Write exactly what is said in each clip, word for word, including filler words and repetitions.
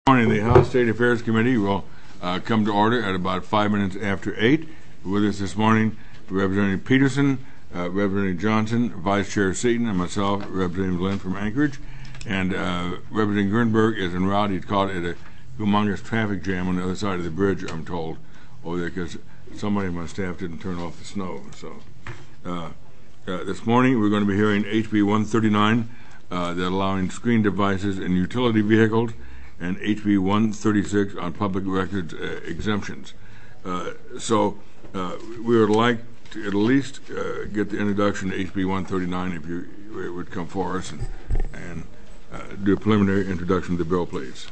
Morning, the House State Affairs Committee will uh, come to order at about five minutes after eight. With us this morning, Representative Peterson, uh, Representative Johnson, Vice Chair Seaton, and myself, Representative Lynn from Anchorage. And uh, Representative Gernberg is en route. He's caught at a humongous traffic jam on the other side of the bridge, I'm told, over there because somebody on my staff didn't turn off the snow. So uh, uh, this morning, we're going to be hearing H B one thirty-nine, uh, that allowing screen devices in utility vehicles, and H B one thirty-six on public records uh, exemptions. Uh, so uh, we would like to at least uh, get the introduction to H B one thirty-nine if you would come for us and, and uh, do a preliminary introduction of the bill, please.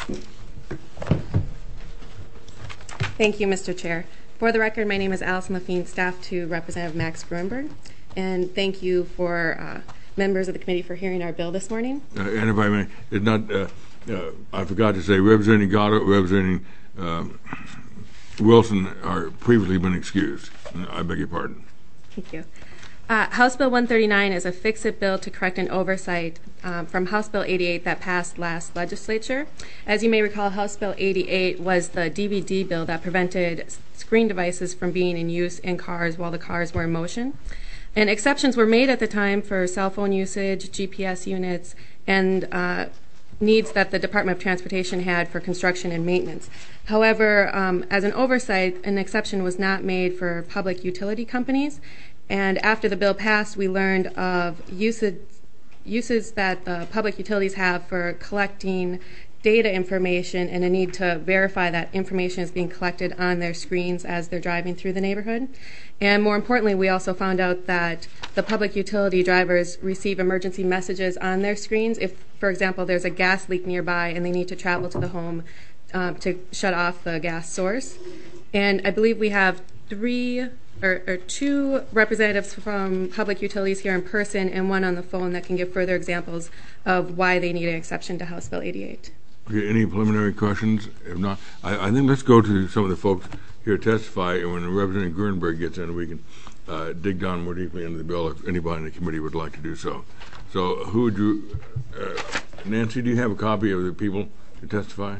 Thank you, Mister Chair. For the record, my name is Allison Lafine, staff to Representative Max Gruenberg, and thank you for uh, members of the committee for hearing our bill this morning. Uh, and if I may, it's not. Uh, Uh, I forgot to say, Representing Gatto, Representing uh, Wilson are previously been excused. I beg your pardon. Thank you. Uh, House Bill one thirty-nine is a fix-it bill to correct an oversight um, from House Bill eighty-eight that passed last legislature. As you may recall, House Bill eighty-eight was the D V D bill that prevented screen devices from being in use in cars while the cars were in motion. And exceptions were made at the time for cell phone usage, G P S units, and uh, needs that the Department of Transportation had for construction and maintenance. However, um, as an oversight, an exception was not made for public utility companies. And after the bill passed, we learned of uses, uses that the public utilities have for collecting data information and a need to verify that information is being collected on their screens as they're driving through the neighborhood. And more importantly, we also found out that the public utility drivers receive emergency messages on their screens if, for example, there's a gas leak nearby and they need to travel to the home um, to shut off the gas source. And I believe we have three or, or two representatives from public utilities here in person and one on the phone that can give further examples of why they need an exception to House Bill eighty-eight. Okay, any preliminary questions? If not, I, I think let's go to some of the folks here testify, and when Representative Gernberg gets in, we can uh, dig down more deeply into the bill if anybody in the committee would like to do so. So who would you, uh, Nancy, do you have a copy of the people to testify?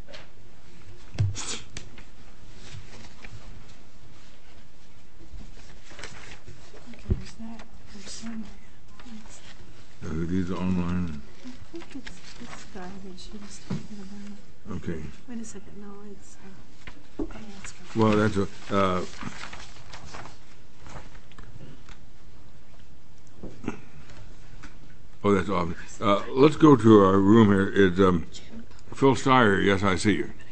Uh, these are online. I think it's this guy that she was talking about. Okay. Wait a second. No, it's. Uh, okay, let's go. Well, that's a. Uh, oh, that's obvious. Uh, let's go to our room here. It's um, Phil Steyer. Yes, I see you.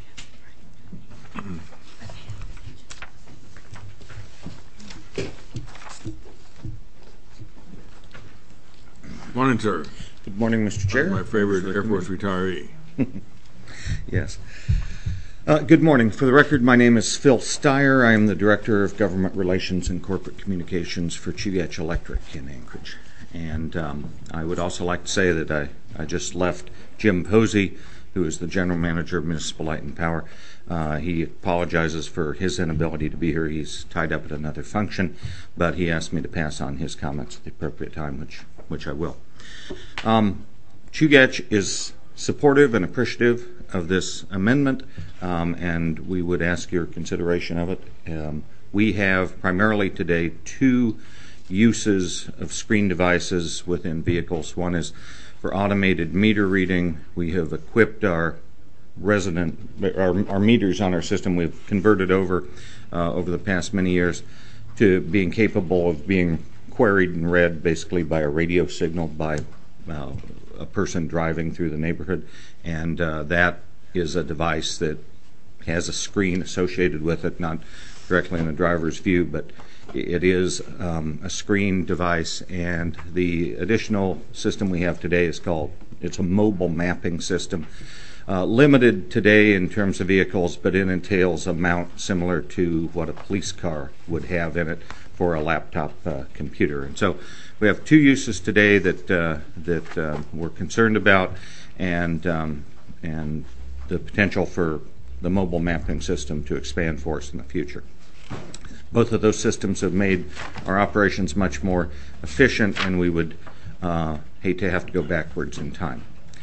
Morning, sir. Good morning, Mister Chair. My favorite Air Force retiree. Yes. Uh, good morning. For the record, my name is Phil Steyer. I am the Director of Government Relations and Corporate Communications for Chivich Electric in Anchorage. And um, I would also like to say that I, I just left Jim Posey, who is the General Manager of Municipal Light and Power. Uh, he apologizes for his inability to be here. He's tied up at another function, but he asked me to pass on his comments at the appropriate time, which which I will. Um, Chugach is supportive and appreciative of this amendment, um, and we would ask your consideration of it. Um, we have primarily today two uses of screen devices within vehicles. One is for automated meter reading. We have equipped our resident, our, our meters on our system. We've converted over uh, over the past many years to being capable of being queried and read basically by a radio signal by uh, a person driving through the neighborhood, and uh, that is a device that has a screen associated with it, not directly in the driver's view, but it is um, a screen device. And the additional system we have today is called, it's a mobile mapping system. Uh, limited today in terms of vehicles, but it entails a mount similar to what a police car would have in it for a laptop uh, computer. And so we have two uses today that uh, that uh, we're concerned about, and um, and the potential for the mobile mapping system to expand for us in the future. Both of those systems have made our operations much more efficient, and we would uh, hate to have to go backwards in time.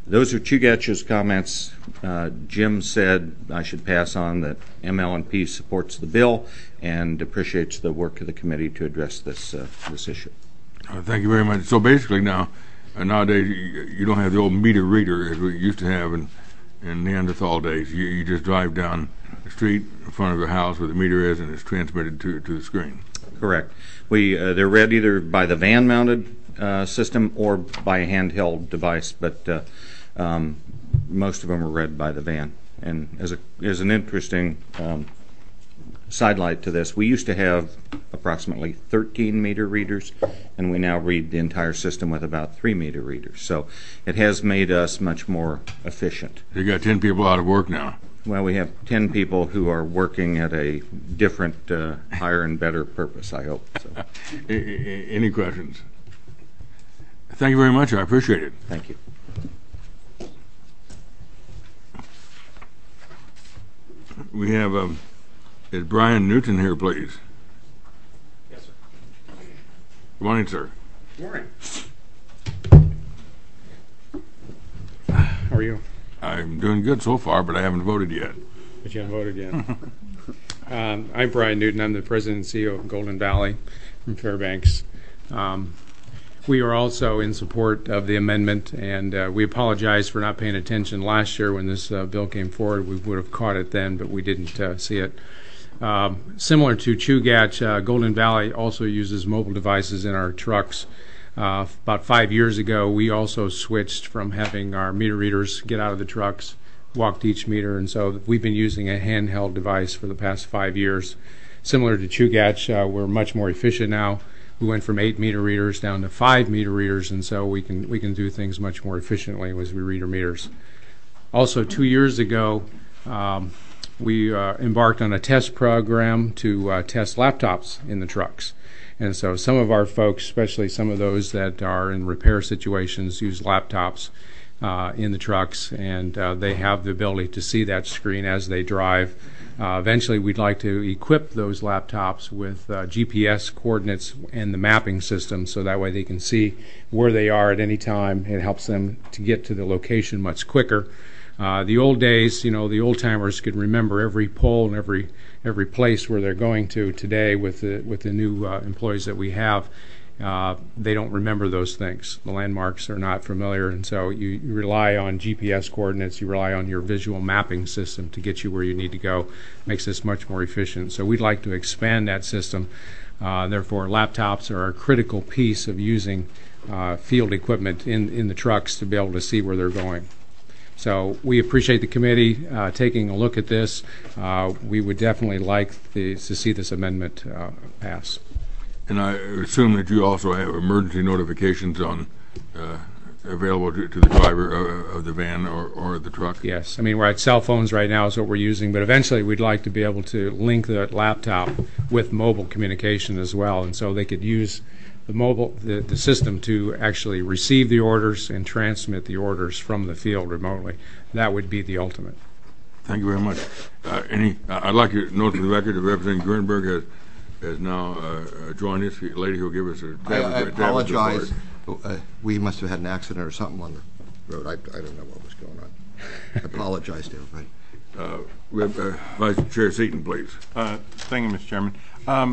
those are Chugach's comments. Uh, Jim said I should pass on that M L N P supports the bill and appreciates the work of the committee to address this uh, this issue. Uh, thank you very much. So basically now, uh, nowadays, you, you don't have the old meter reader as we used to have in, in Neanderthal days. You, you just drive down the street in front of your house where the meter is, and it's transmitted to, to the screen. Correct. We uh, they're read either by the van-mounted uh, system or by a handheld device, but uh, um, most of them are read by the van. And as a as an interesting um, sidelight to this, we used to have approximately thirteen meter readers, and we now read the entire system with about three meter readers. So it has made us much more efficient. You got ten people out of work now. Well, we have ten people who are working at a different, uh, higher and better purpose, I hope. So. Any questions? Thank you very much. I appreciate it. Thank you. We have, um, is Brian Newton here, please? Yes, sir. Good morning, sir. Good morning. How are you? I'm doing good so far, but I haven't voted yet. But you haven't voted yet. um, I'm Brian Newton. I'm the president and C E O of Golden Valley from Fairbanks. Um, we are also in support of the amendment, and uh, we apologize for not paying attention last year when this uh, bill came forward. We would have caught it then, but we didn't uh, see it. Um, similar to Chugach, uh, Golden Valley also uses mobile devices in our trucks. Uh, about five years ago, we also switched from having our meter readers get out of the trucks, walk to each meter, and so we've been using a handheld device for the past five years. Similar to Chugach, uh, we're much more efficient now. We went from eight meter readers down to five meter readers, and so we can we can do things much more efficiently as we read our meters. Also, two years ago, um, we uh, embarked on a test program to uh, test laptops in the trucks. And so some of our folks, especially some of those that are in repair situations, use laptops uh, in the trucks, and uh, they have the ability to see that screen as they drive. Uh, eventually, we'd like to equip those laptops with uh, G P S coordinates and the mapping system, so that way they can see where they are at any time. It helps them to get to the location much quicker. Uh, the old days, you know, the old timers could remember every pole and every every place where they're going to. Today, with the with the new uh, employees that we have, uh, they don't remember those things. The landmarks are not familiar, and so you, you rely on G P S coordinates. You rely on your visual mapping system to get you where you need to go. Makes this much more efficient. So we'd like to expand that system. Uh, therefore, laptops are a critical piece of using uh, field equipment in in the trucks to be able to see where they're going. So we appreciate the committee uh, taking a look at this. Uh, we would definitely like the, to see this amendment uh, pass. And I assume that you also have emergency notifications on uh, available to, to the driver of, of the van or, or the truck? Yes. I mean, we're at cell phones right now is what we're using, but eventually we'd like to be able to link the laptop with mobile communication as well, and so they could use the mobile the, the system to actually receive the orders and transmit the orders from the field remotely. That would be the ultimate. Thank you very much. Uh, any? Uh, I'd like to note for the record that Representative Gernberg has has now uh, joined us. The lady who will give us a I, I apologize. report. Uh, we must have had an accident or something on the road. I, I don't know what was going on. I apologize to everybody. Uh, Rep, uh, Vice Chair Seaton, please. Uh, thank you, Mister Chairman. Um,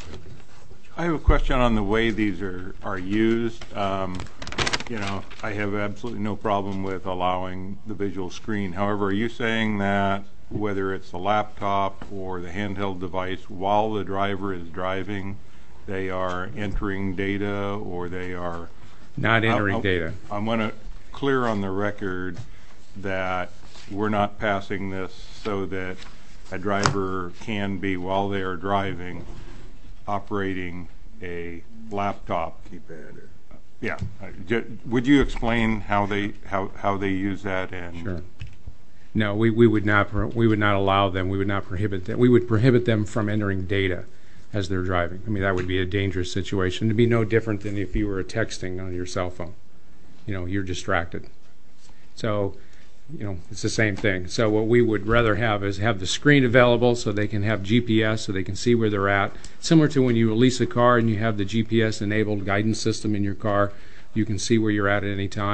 I have a question on the way these are, are used. Um, you know, I have absolutely no problem with allowing the visual screen. However, are you saying that whether it's a laptop or the handheld device, while the driver is driving, they are entering data or they are... Not entering I, I, data. I want to clear on the record that we're not passing this so that a driver can be, while they are driving, operating a laptop. Keypad. Yeah. Would you explain how they how, how they use that? And sure. No, we, we would not we would not allow them. We would not prohibit them. We would prohibit them from entering data as they're driving. I mean, that would be a dangerous situation. It'd be no different than if you were texting on your cell phone. You know, you're distracted. So, you know, it's the same thing. So what we would rather have is have the screen available so they can have G P S so they can see where they're at. Similar to when you lease a car and you have the G P S enabled guidance system in your car, you can see where you're at at any time.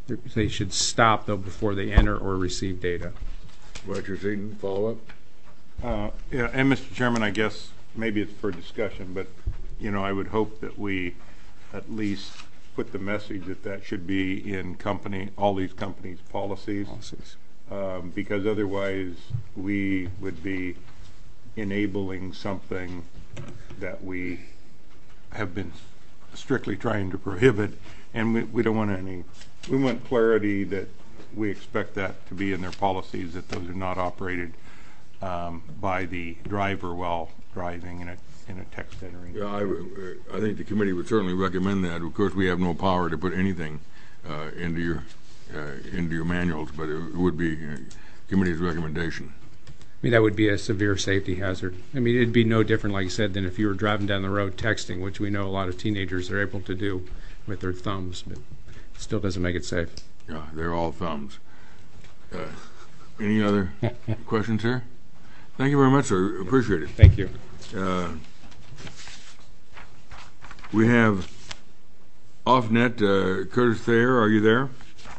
They should stop, though, before they enter or receive data. Roger Seaton, follow up? Uh, Yeah, and Mister Chairman, I guess maybe it's for discussion, but, you know, I would hope that we at least put the message that that should be in company, all these companies' policies. Policies. Um, because otherwise we would be enabling something that we have been strictly trying to prohibit, and we, we don't want any, we want clarity that we expect that to be in their policies, that those are not operated um, by the driver while driving in a, in a text entering. Yeah, I, uh, I think the committee would certainly recommend that. Of course, we have no power to put anything uh, into your uh, into your manuals, but it would be uh, committee's recommendation. I mean, that would be a severe safety hazard. I mean, it'd be no different, like you said, than if you were driving down the road texting, which we know a lot of teenagers are able to do with their thumbs, but it still doesn't make it safe. Yeah, they're all thumbs. Uh, any other questions here? Thank you very much, sir. Appreciate it. Thank you. Uh, we have off-net uh, Curtis Thayer. Are you there?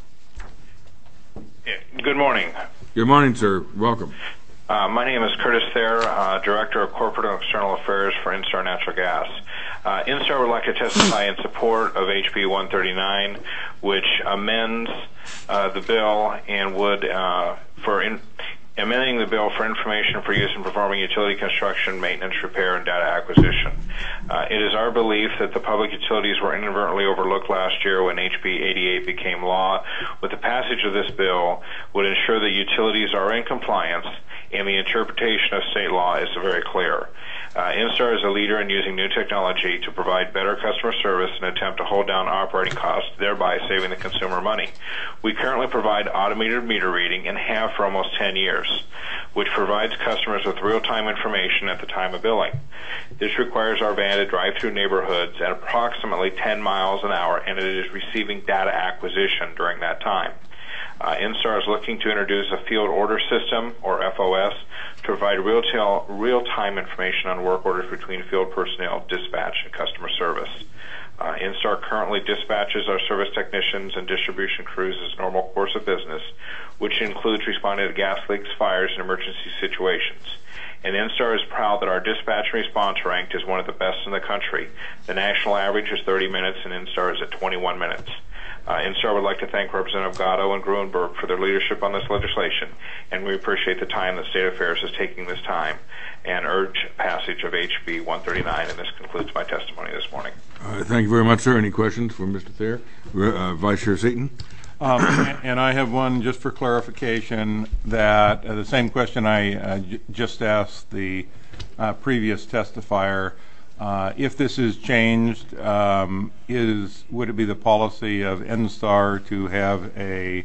Good morning. Good morning, sir. Welcome. Uh, my name is Curtis Thayer, uh, Director of Corporate and External Affairs for Instar Natural Gas. Uh, Instar would like to testify in support of H B one thirty-nine, which amends uh, the bill and would, uh, for in, amending the bill for information for use in performing utility construction, maintenance, repair, and data acquisition. Uh, it is our belief that the public utilities were inadvertently overlooked last year when H B eighty-eight became law. With the passage of this bill, would ensure that utilities are in compliance and the interpretation of state law is very clear. Uh, Instar is a leader in using new technology to provide better customer service and attempt to hold down operating costs, thereby saving the consumer money. We currently provide automated meter reading and have for almost ten years, which provides customers with real-time information at the time of billing. This requires our van to drive through neighborhoods at approximately ten miles an hour, and it is receiving data acquisition during that time. Uh, Instar is looking to introduce a field order system, or F O S, to provide real-time information on work orders between field personnel, dispatch, and customer service. Uh, Instar currently dispatches our service technicians and distribution crews as normal course of business, which includes responding to gas leaks, fires, and emergency situations. And Instar is proud that our dispatch and response ranked is one of the best in the country. The national average is thirty minutes, and Instar is at twenty-one minutes. Uh, Instar would like to thank Representative Gatto and Gruenberg for their leadership on this legislation, and we appreciate the time that State Affairs is taking this time and urge passage of H B one thirty-nine, and this concludes my testimony this morning. Uh, thank you very much, sir. Any questions for Mister Thayer? Uh, Vice Chair Seaton? Um, and, and I have one just for clarification, that uh, the same question I uh, j just asked the uh, previous testifier. Uh, if this is changed, um, is would it be the policy of Instar to have a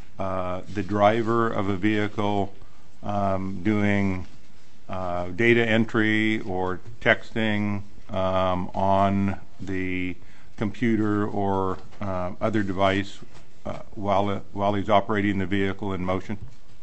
uh, the driver of a vehicle um, doing uh, data entry or texting um, on the computer or uh, other device uh, while while he's operating the vehicle in motion?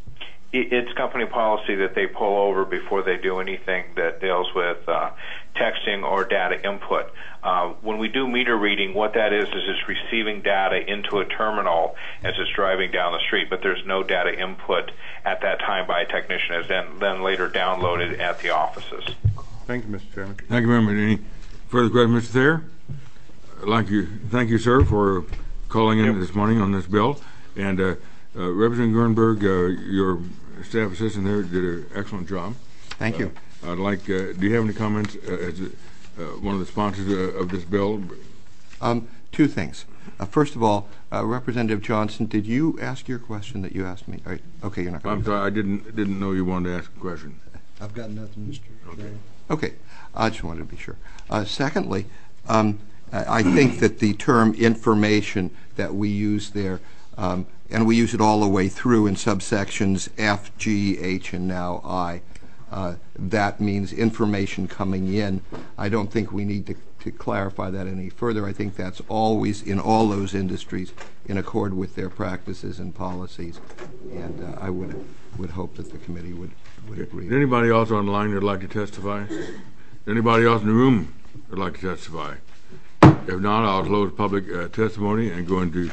It's company policy that they pull over before they do anything that deals with uh, texting or data input. Uh, when we do meter reading, what that is is it's receiving data into a terminal as it's driving down the street, but there's no data input at that time by a technician. It's then, then later downloaded at the offices. Thank you, Mister Chairman. Thank you very much. Any further questions, Mister Thayer? I'd like you, thank you, sir, for calling in Yep. this morning on this bill. And uh, uh, Representative Gruenberg, uh, your staff assistant there did an excellent job. Thank you. Uh, I'd like, uh, do you have any comments uh, as uh, one of the sponsors uh, of this bill? Um, two things. Uh, first of all, uh, Representative Johnson, did you ask your question that you asked me? Right. Okay, you're not going I'm to. sorry, I didn't didn't know you wanted to ask a question. I've got nothing, Mister Chairman. Okay, I just wanted to be sure. Uh, secondly, um, I I think that the term information that we use there, um, and we use it all the way through in subsections F, G, H, and now I, uh, that means information coming in. I don't think we need to, to clarify that any further. I think that's always in all those industries in accord with their practices and policies, and uh, I would would hope that the committee would, would agree. Is anybody else online that'd like to testify? Anybody else in the room that'd like to testify? If not, I'll close public uh, testimony and go into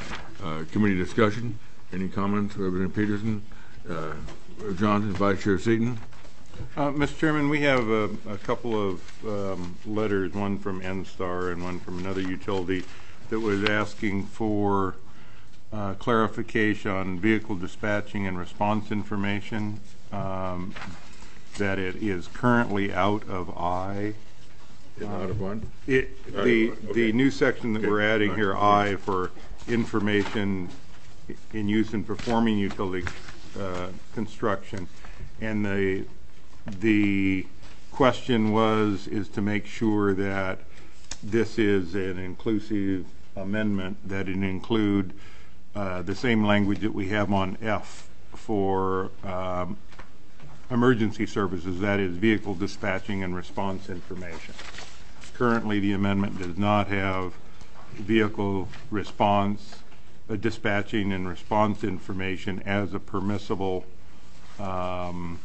Uh, committee discussion. Any comments, Representative Peterson? Uh, Johnson, Vice Chair Seaton. Uh, Mister Chairman, we have a, a couple of um, letters, one from N STAR and one from another utility that was asking for uh, clarification on vehicle dispatching and response information, um, that it is currently out of I. Is out of one? It, the, okay. the new section that Okay. we're adding Right. here, I, for information in use in performing utility uh, construction, and the the question was is to make sure that this is an inclusive amendment, that it include uh, the same language that we have on F for um, emergency services, that is vehicle dispatching and response information. Currently, the amendment does not have vehicle response, uh, dispatching and response information as a permissible um,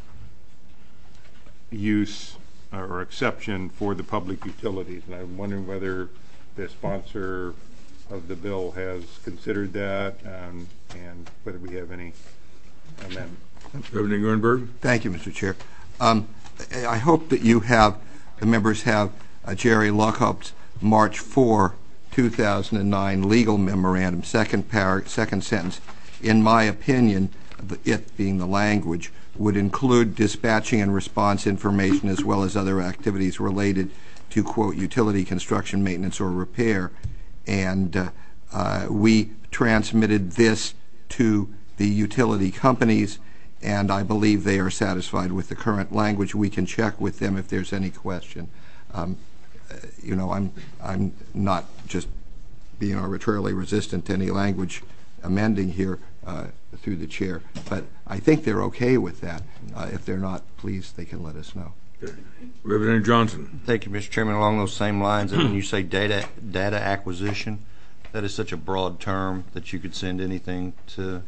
use or exception for the public utilities. And I'm wondering whether the sponsor of the bill has considered that, um, and whether we have any amendment. Representative Gernberg. Thank you, Mister Chair. Um, I I hope that you have, the members have uh, Jerry Lockup's March fourth, two thousand nine legal memorandum, second par second sentence. In my opinion, the, it being the language, would include dispatching and response information as well as other activities related to, quote, utility construction, maintenance, or repair. And uh, uh, we transmitted this to the utility companies, and I believe they are satisfied with the current language. We can check with them if there's any question. Um, uh, you know, I'm, I'm not just being arbitrarily resistant to any language amending here uh, through the chair, but I think they're okay with that. Uh, if they're not, please, they can let us know. Okay. Representative Johnson. Thank you, Mister Chairman. Along those same lines, and when you say data data acquisition, that is such a broad term that you could send anything to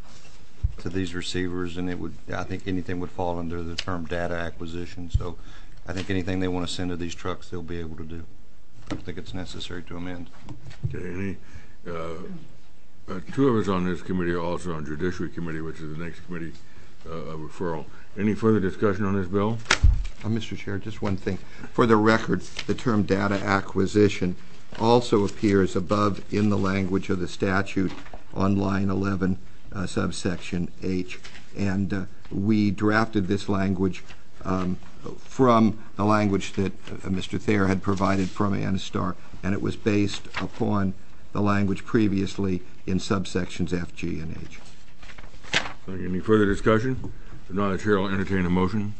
to these receivers, and it would, I think anything would fall under the term data acquisition. So I think anything they want to send to these trucks, they'll be able to do. I don't think it's necessary to amend. Okay. Any uh, uh, two of us on this committee are also on Judiciary Committee, which is the next committee uh, of referral. Any further discussion on this bill? Uh, Mister Chair, just one thing. For the record, the term data acquisition also appears above in the language of the statute on line eleven, uh, subsection H. And uh, we drafted this language um, from the language that uh, Mister Thayer had provided from Anstar, and it was based upon the language previously in subsections F, G, and H. Thank you. Any further discussion? If not, the chair will entertain a motion.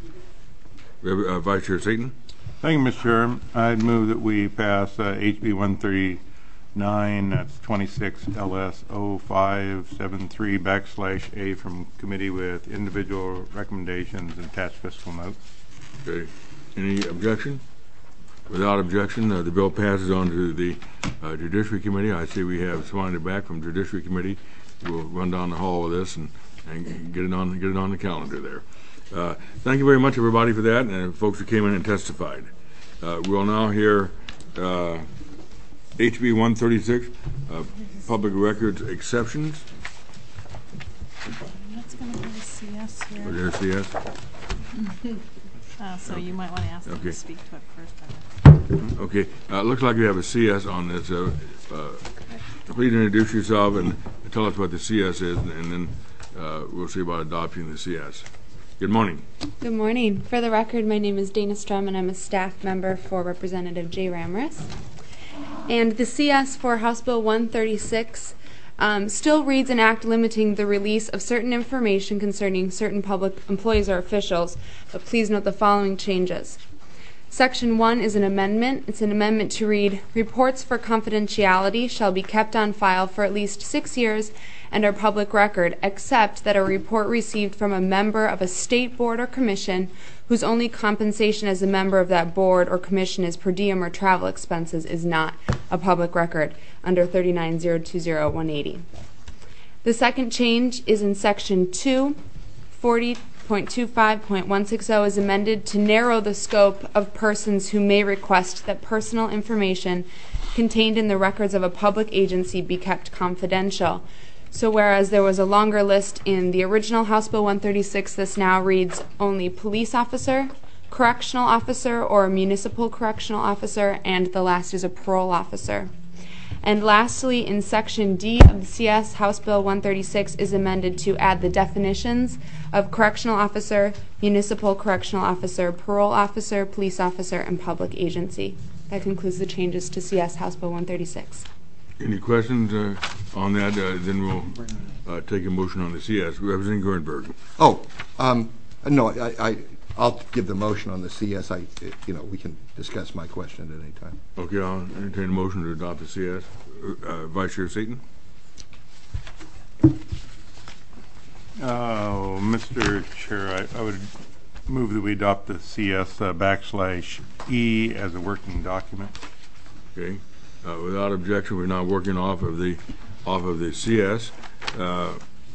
Uh, Vice Chair Seaton. Thank you, Mister Chair. I'd move that we pass uh, H B one thirty-nine, that's twenty-six L S zero five seven three backslash A from committee with individual recommendations and attached fiscal notes. Okay. Any objection? Without objection, uh, the bill passes on to the uh, Judiciary Committee. I see we have Swanee back from Judiciary Committee. We'll run down the hall with this and, and get it on get it on the calendar there. Uh, thank you very much, everybody, for that, and uh, folks who came in and testified. Uh, we'll now hear uh, H B one thirty-six, uh, public records exceptions. That's going to be the C S here. Or there's C S. Uh, so you might want to ask them Okay. to speak to it first. Okay. Uh, looks like we have a C S on this. Uh, uh, please introduce yourself and tell us what the C S is, and, and then uh, we'll see about adopting the C S. Good morning. Good morning. For the record, my name is Dana Strum, and I'm a staff member for Representative Jay Ramris. And the C S for House Bill one thirty-six um, still reads an act limiting the release of certain information concerning certain public employees or officials, but please note the following changes. Section one is an amendment. It's an amendment to read, reports for confidentiality shall be kept on file for at least six years and are public record, except that a report received from a member of a state board or commission whose only compensation as a member of that board or commission is per diem or travel expenses is not a public record under thirty-nine oh two oh one eighty. The second change is in section two, forty point two five point one sixty is amended to narrow the scope of persons who may request that personal information contained in the records of a public agency be kept confidential. So whereas there was a longer list in the original House Bill one thirty-six, this now reads only police officer, correctional officer, or municipal correctional officer, and the last is a parole officer. And lastly, in Section D of the C S, House Bill one thirty-six is amended to add the definitions of correctional officer, municipal correctional officer, parole officer, police officer, and public agency. That concludes the changes to C S House Bill one thirty-six. Any questions uh, on that? Uh, then we'll uh, take a motion on the C S. Representative Gernberg. Oh, um, no, I, I, I'll give the motion on the C S. I, you know, we can discuss my question at any time. Okay, I'll entertain a motion to adopt the C S. Uh, Vice Chair Seaton. Uh, Mister Chair, I, I would move that we adopt the C S uh, backslash E as a working document. Okay. Uh, without objection, we're now working off of the off of the C S. Uh,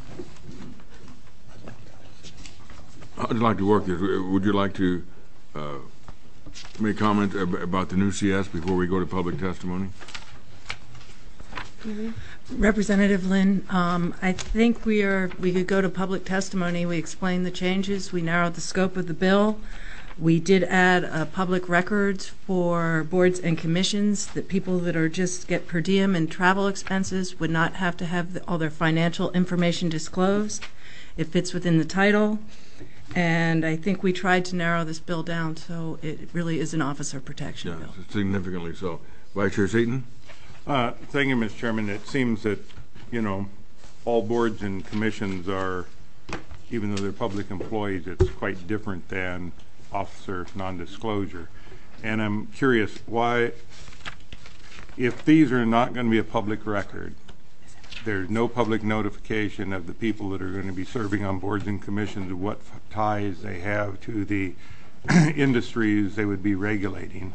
I'd like to work this. Would you like to uh, make comment ab about the new C S before we go to public testimony? Mm-hmm. Representative Lynn, um, I think we are. We could go to public testimony. We explained the changes. We narrowed the scope of the bill. We did add uh, public records for boards and commissions, that people that are just get per diem and travel expenses would not have to have the, all their financial information disclosed. It fits within the title. And I think we tried to narrow this bill down so it really is an officer protection Yeah, bill. Significantly so. Vice Chair Seaton? Uh, thank you, Mister Chairman. It seems that, you know, all boards and commissions are, even though they're public employees, it's quite different than officer non-disclosure. And I'm curious why, if these are not going to be a public record, there's no public notification of the people that are going to be serving on boards and commissions, of what ties they have to the industries they would be regulating.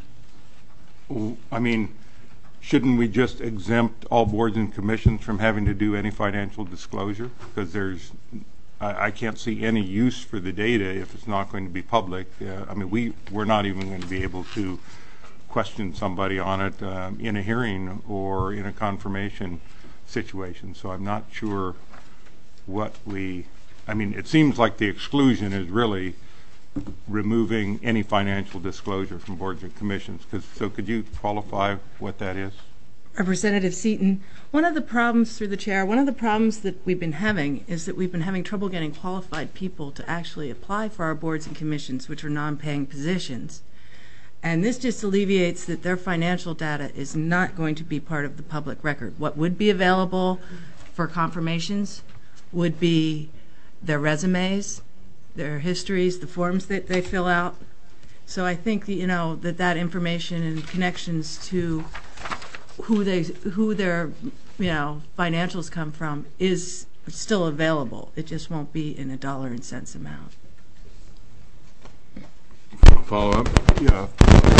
I mean, shouldn't we just exempt all boards and commissions from having to do any financial disclosure? Because there's I, I can't see any use for the data if it's not going to be public. Uh, I mean, we, we're not even going to be able to question somebody on it um, in a hearing or in a confirmation situation. So I'm not sure what we, I mean, it seems like the exclusion is really removing any financial disclosure from boards and commissions. Cause, so could you qualify what that is? Representative Seaton, one of the problems, through the chair, one of the problems that we've been having is that we've been having trouble getting qualified people to actually apply for our boards and commissions, which are non-paying positions. And this just alleviates that their financial data is not going to be part of the public record. What would be available for confirmations would be their resumes, their histories, the forms that they fill out. So I think that, you know, that that information and connections to who they, who their, you know, financials come from is still available. It just won't be in a dollar and cents amount. Follow up? Yeah.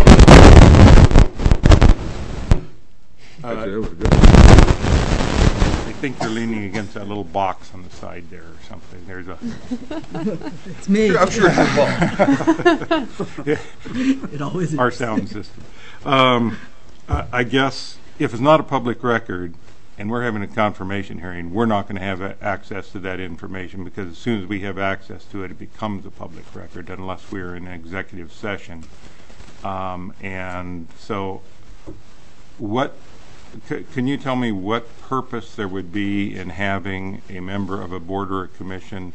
Uh, that was good. I think you're leaning against that little box on the side there or something. There's a. It's me. I'm sure it's your fault. It always is. Our sound system. Um, I, I guess if it's not a public record and we're having a confirmation hearing, we're not going to have a, access to that information, because as soon as we have access to it, it becomes a public record unless we're in an executive session. Um, and so what, c can you tell me what purpose there would be in having a member of a board or a commission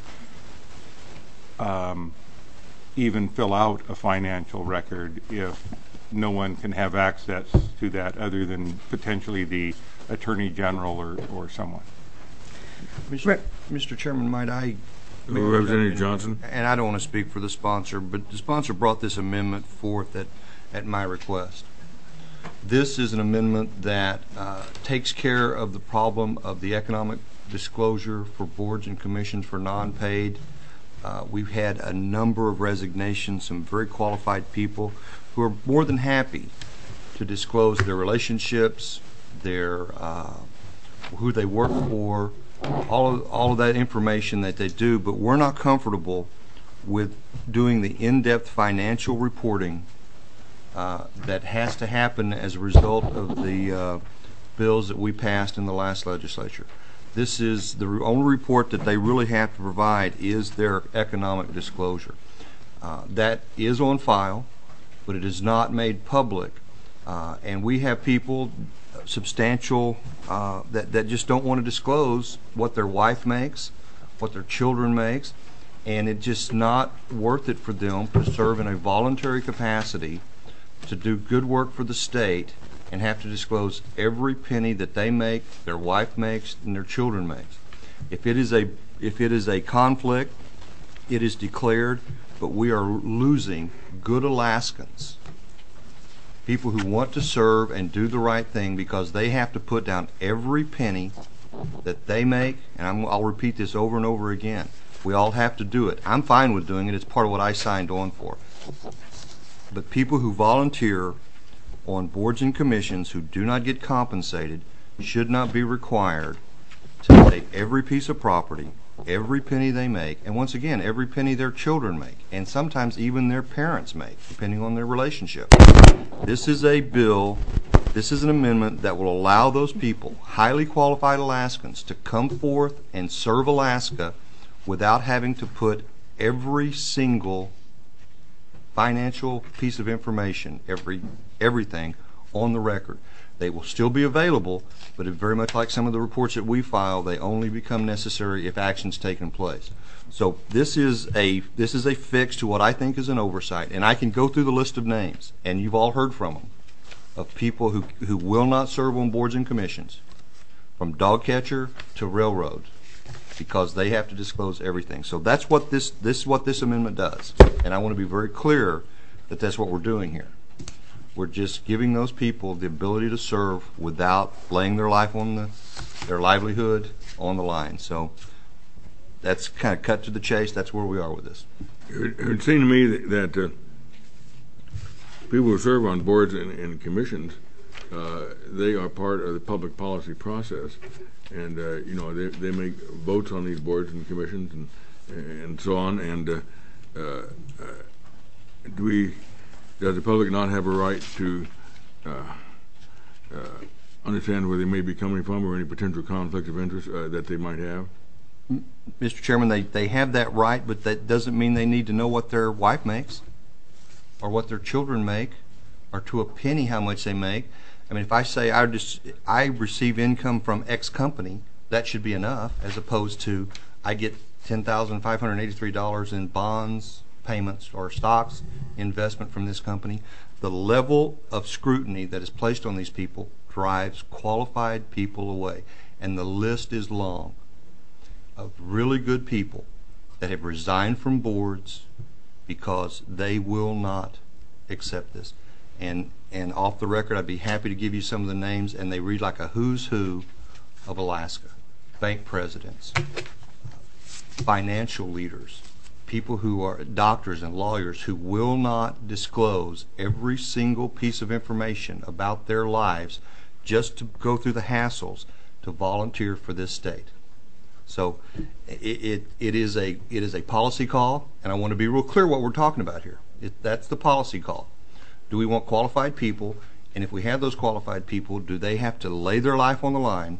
um, even fill out a financial record if no one can have access to that other than potentially the Attorney General or, or someone? Mister Mister Chairman, might I? Representative Johnson. And I don't want to speak for the sponsor, but the sponsor brought this amendment forth at, at my request. This is an amendment that uh, takes care of the problem of the economic disclosure for boards and commissions for non-paid. Uh, we've had a number of resignations, some very qualified people who are more than happy to disclose their relationships, their uh, who they work for, all of, all of that information that they do, but we're not comfortable with doing the in-depth financial reporting uh, that has to happen as a result of the uh, bills that we passed in the last legislature. This is the only report that they really have to provide is their economic disclosure. Uh, that is on file, but it is not made public. Uh, and we have people, substantial, uh, that, that just don't want to disclose what their wife makes, what their children makes, and it's just not worth it for them to serve in a voluntary capacity to do good work for the state and have to disclose every penny that they make, their wife makes, and their children makes. If it is a if it is a conflict, it is declared, but we are losing good Alaskans, people who want to serve and do the right thing, because they have to put down every penny that they make, and I'm, I'll repeat this over and over again. We all have to do it. I'm fine with doing it. It's part of what I signed on for. But people who volunteer on boards and commissions who do not get compensated should not be required to take every piece of property, every penny they make, and once again, every penny their children make, and sometimes even their parents make, depending on their relationship. This is a bill, this is an amendment that will allow those people, highly qualified Alaskans, to come forth and serve Alaska without having to put every single financial piece of information, every everything, on the record. They will still be available, but it, very much like some of the reports that we file, they only become necessary if action's taken place. So this is a this is a fix to what I think is an oversight, and I can go through the list of names, and you've all heard from them, of people who who will not serve on boards and commissions, from dog catcher to railroad, because they have to disclose everything. So that's what this this is what this amendment does, and I want to be very clear that that's what we're doing here. We're just giving those people the ability to serve without laying their life on the their livelihood on the line. So that's kind of cut to the chase. That's where we are with this. It, it seemed to me that, that uh, people who serve on boards and, and commissions, uh, they are part of the public policy process, and uh, you know they they make votes on these boards and commissions and and so on. And uh, uh, uh, do we? Does the public not have a right to uh, uh, understand where they may be coming from or any potential conflict of interest uh, that they might have? Mister Chairman, they, they have that right, but that doesn't mean they need to know what their wife makes or what their children make or to a penny how much they make. I mean, if I say I, just, I receive income from X company, that should be enough, as opposed to I get ten thousand five hundred eighty-three dollars in bonds, payments, or stocks investment from this company. The level of scrutiny that is placed on these people drives qualified people away, and the list is long of really good people that have resigned from boards because they will not accept this. And and off the record, I'd be happy to give you some of the names, and they read like a who's who of Alaska. Bank presidents, financial leaders, people who are doctors and lawyers who will not disclose every single piece of information about their lives just to go through the hassles to volunteer for this state. So it, it, it is a it is a policy call, and I want to be real clear what we're talking about here. It, that's the policy call. Do we want qualified people? And if we have those qualified people, do they have to lay their life on the line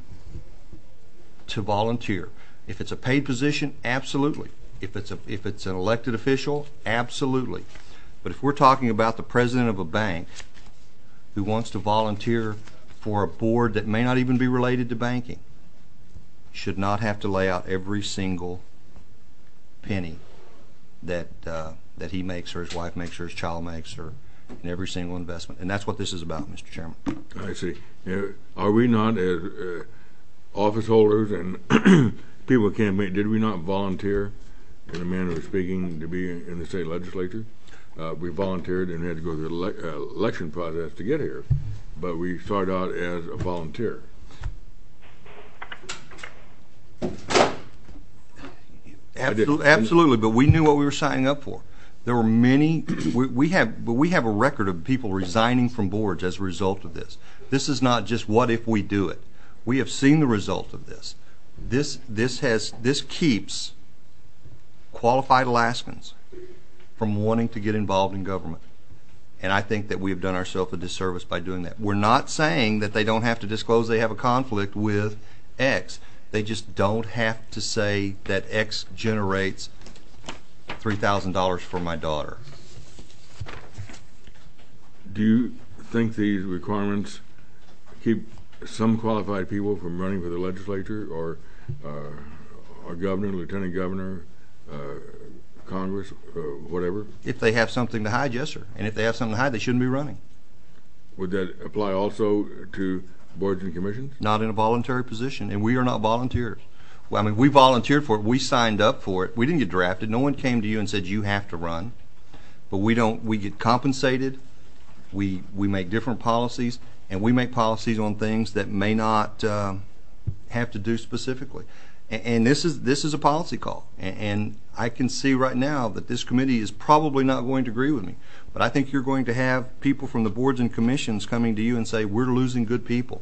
to volunteer? If it's a paid position, absolutely. If it's a if it's an elected official, absolutely. But if we're talking about the president of a bank who wants to volunteer for a board that may not even be related to banking, should not have to lay out every single penny that uh, that he makes, or his wife makes, or his child makes, or in every single investment. And that's what this is about, Mister Chairman. I see. Uh, are we not, as uh, office holders and people who campaign, did we not volunteer, in a manner of speaking, to be in the state legislature? Uh, we volunteered and had to go through the ele- uh, election process to get here, but we started out as a volunteer. Absolutely, absolutely, but we knew what we were signing up for. There were many. We, we have, but we have a record of people resigning from boards as a result of this. This is not just what if we do it. We have seen the result of this. This, this has, this keeps qualified Alaskans from wanting to get involved in government, And I think that we have done ourselves a disservice by doing that. We're not saying that they don't have to disclose they have a conflict with X. They just don't have to say that X generates three thousand dollars for my daughter. Do you think these requirements keep some qualified people from running for the legislature or uh, a governor, lieutenant governor, uh, Congress, uh, whatever? If they have something to hide, yes, sir. And if they have something to hide, they shouldn't be running. Would that apply also to boards and commissions? Not in a voluntary position, and we are not volunteers. Well, I mean, we volunteered for it. We signed up for it. We didn't get drafted. No one came to you and said you have to run. But we don't. We get compensated. We we make different policies, and we make policies on things that may not uh, have to do specifically. And, and this is this is a policy call. And, and I can see right now that this committee is probably not going to agree with me. But I think you're going to have people from the boards and commissions coming to you and say, we're losing good people.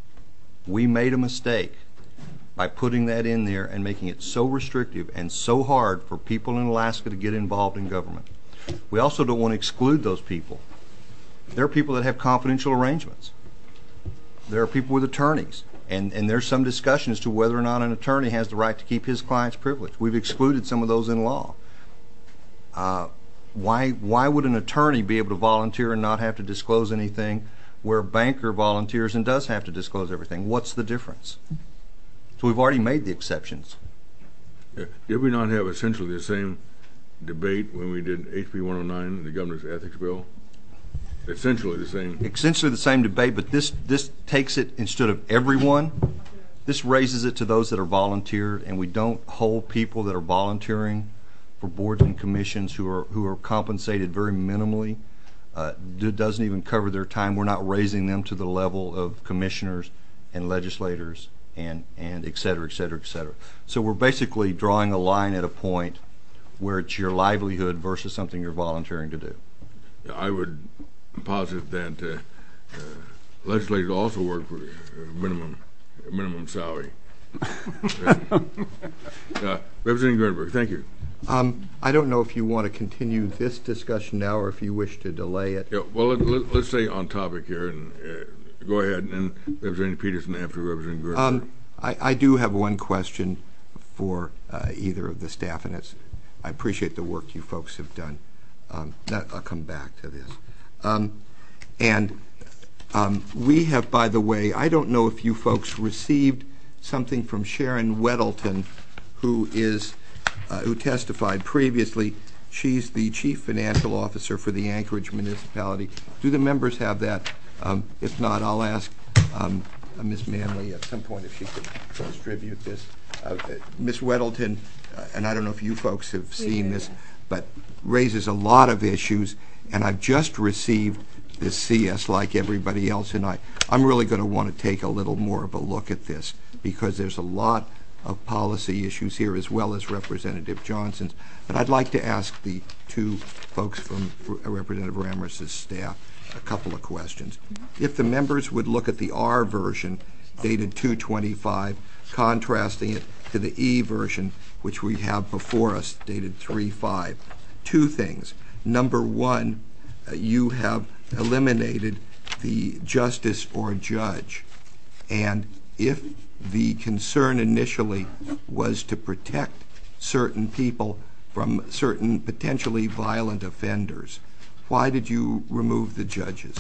We made a mistake by putting that in there and making it so restrictive and so hard for people in Alaska to get involved in government. We also don't want to exclude those people. There are people that have confidential arrangements. There are people with attorneys. And, and there's some discussion as to whether or not an attorney has the right to keep his client's privilege. We've excluded some of those in law. Uh, why, why would an attorney be able to volunteer and not have to disclose anything where a banker volunteers and does have to disclose everything? What's the difference? So we've already made the exceptions. Yeah. Did we not have essentially the same debate when we did H B one oh nine, the governor's ethics bill? Essentially the same. Essentially the same debate, but this this takes it, instead of everyone, this raises it to those that are volunteered, and we don't hold people that are volunteering for boards and commissions who are who are compensated very minimally. Uh, it doesn't even cover their time. We're not raising them to the level of commissioners and legislators and and et cetera, et cetera, et cetera. So we're basically drawing a line at a point where it's your livelihood versus something you're volunteering to do. I would posit that uh, uh, legislators also work for uh, minimum minimum salary. uh, Representative Greenberg, thank you. Um, I don't know if you want to continue this discussion now or if you wish to delay it. Yeah, well, let, let, let's stay on topic here and uh, go ahead, and Representative Peterson after Representative Greenberg. Um, I, I do have one question for uh, either of the staff, and it's, I appreciate the work you folks have done. Um, that, I'll come back to this. Um, and um, we have, by the way, I don't know if you folks received something from Sharon Weddleton, who is uh, who testified previously. She's the chief financial officer for the Anchorage municipality. Do the members have that? Um, if not, I'll ask um, uh, Miz Manley at some point if she could distribute this. Uh, Miz Weddleton, uh, and I don't know if you folks have seen this, but raises a lot of issues, and I've just received this C S like everybody else, and I, I'm really going to want to take a little more of a look at this because there's a lot of policy issues here as well as Representative Johnson's. But I'd like to ask the two folks from Representative Ramos's staff a couple of questions. If the members would look at the R version dated two twenty-five, contrasting it to the E version, which we have before us, dated three five. Two things. Number one, uh, you have eliminated the justice or judge. And if the concern initially was to protect certain people from certain potentially violent offenders, why did you remove the judges?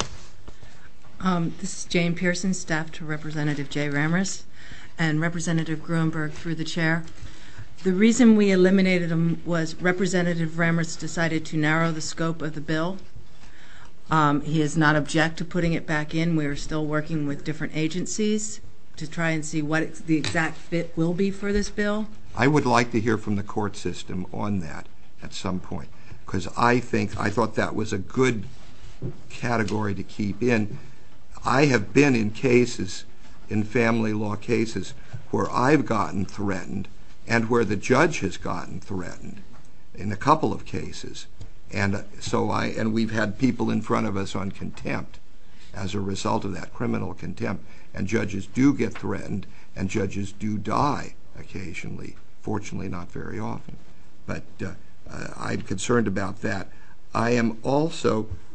Um, this is Jane Pearson, staff to Representative Jay Ramorous and Representative Gruenberg through the chair. The reason we eliminated them was Representative Ramorous decided to narrow the scope of the bill. Um, he does not object to putting it back in. We are still working with different agencies to try and see what the exact fit will be for this bill. I would like to hear from the court system on that at some point, because I think, I thought that was a good category to keep in. I have been in cases, in family law cases, where I've gotten threatened and where the judge has gotten threatened in a couple of cases. And so I, and we've had people in front of us on contempt as a result of that, criminal contempt. And judges do get threatened, and judges do die occasionally, fortunately not very often. But uh, uh, I'm concerned about that. I am also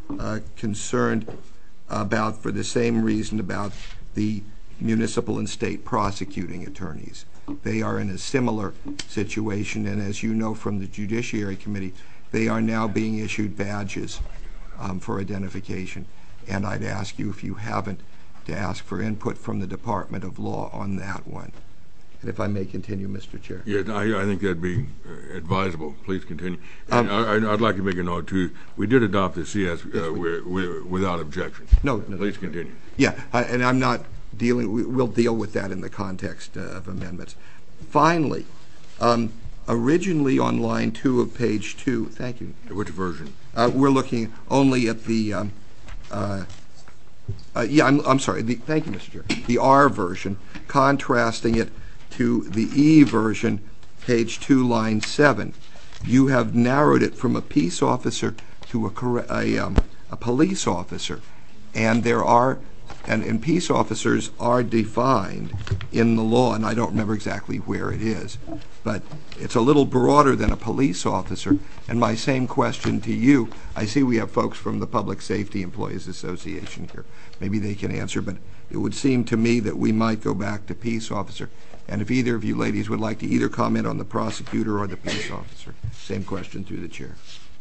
uh, concerned about, for the same reason, about the municipal and state prosecuting attorneys. They are in a similar situation, and as you know from the Judiciary Committee, they are now being issued badges um, for identification. And I'd ask you, if you haven't, to ask for input from the Department of Law on that one. And if I may continue, Mister Chair. Yeah, I, I think that'd be uh, advisable. Please continue. And um, I, I'd like to make a note, too. We did adopt the C S uh, yes, we, we, without objection. No, no. Please continue. Yeah, I, and I'm not dealing, we, we'll deal with that in the context uh, of amendments. Finally, um, originally on line two of page two, thank you. Which version? Uh, we're looking only at the, um, uh, uh, yeah, I'm, I'm sorry, the, thank you, Mister Chair, the R version, contrasting it to the E version, page two, line seven. You have narrowed it from a peace officer to a, a, um, a police officer, and there are, and, and peace officers are defined in the law, and I don't remember exactly where it is, but it's a little broader than a police officer. And my same question to you, I see we have folks from the Public Safety Employees Association here. Maybe they can answer, but it would seem to me that we might go back to peace officer. And if either of you ladies would like to either comment on the prosecutor or the peace officer. Same question through the chair.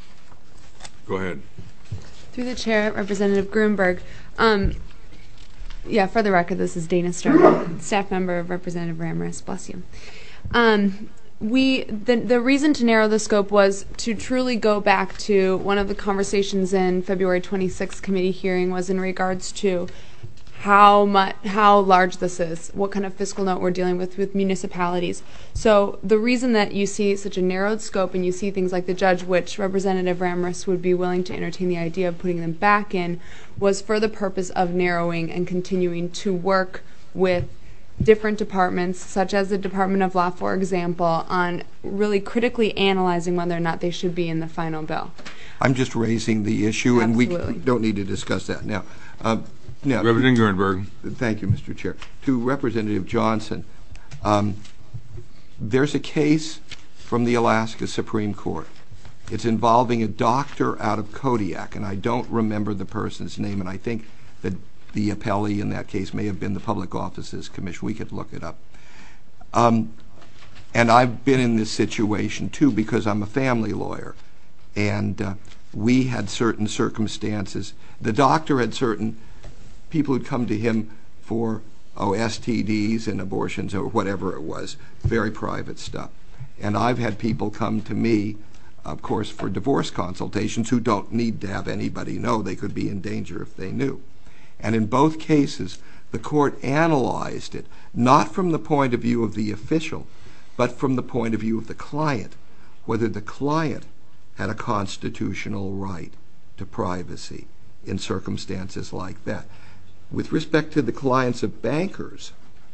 Go ahead. Through the chair, Representative Grunberg. Um, yeah, for the record, this is Dana Stern, staff member of Representative Ramirez. Bless you. Um, we the the reason to narrow the scope was to truly go back to one of the conversations in February twenty-sixth committee hearing was in regards to how much, how large this is, what kind of fiscal note we're dealing with with municipalities. So the reason that you see such a narrowed scope and you see things like the judge, which Representative Ramirez would be willing to entertain the idea of putting them back in, was for the purpose of narrowing and continuing to work with different departments, such as the Department of Law, for example, on really critically analyzing whether or not they should be in the final bill. I'm just raising the issue, Absolutely. and we don't need to discuss that now. Uh, Now, Representative Grunberg. Thank you, Mister Chair. To Representative Johnson, um, there's a case from the Alaska Supreme Court. It's involving a doctor out of Kodiak, and I don't remember the person's name, and I think that the appellee in that case may have been the Public Offices Commission. We could look it up. Um, and I've been in this situation, too, because I'm a family lawyer, and uh, we had certain circumstances. The doctor had certain people who'd come to him for oh, S T Ds and abortions or whatever it was, very private stuff. And I've had people come to me, of course, for divorce consultations who don't need to have anybody know. They could be in danger if they knew. And in both cases, the court analyzed it, not from the point of view of the official, but from the point of view of the client, whether the client had a constitutional right to privacy in circumstances like that. With respect to the clients of bankers,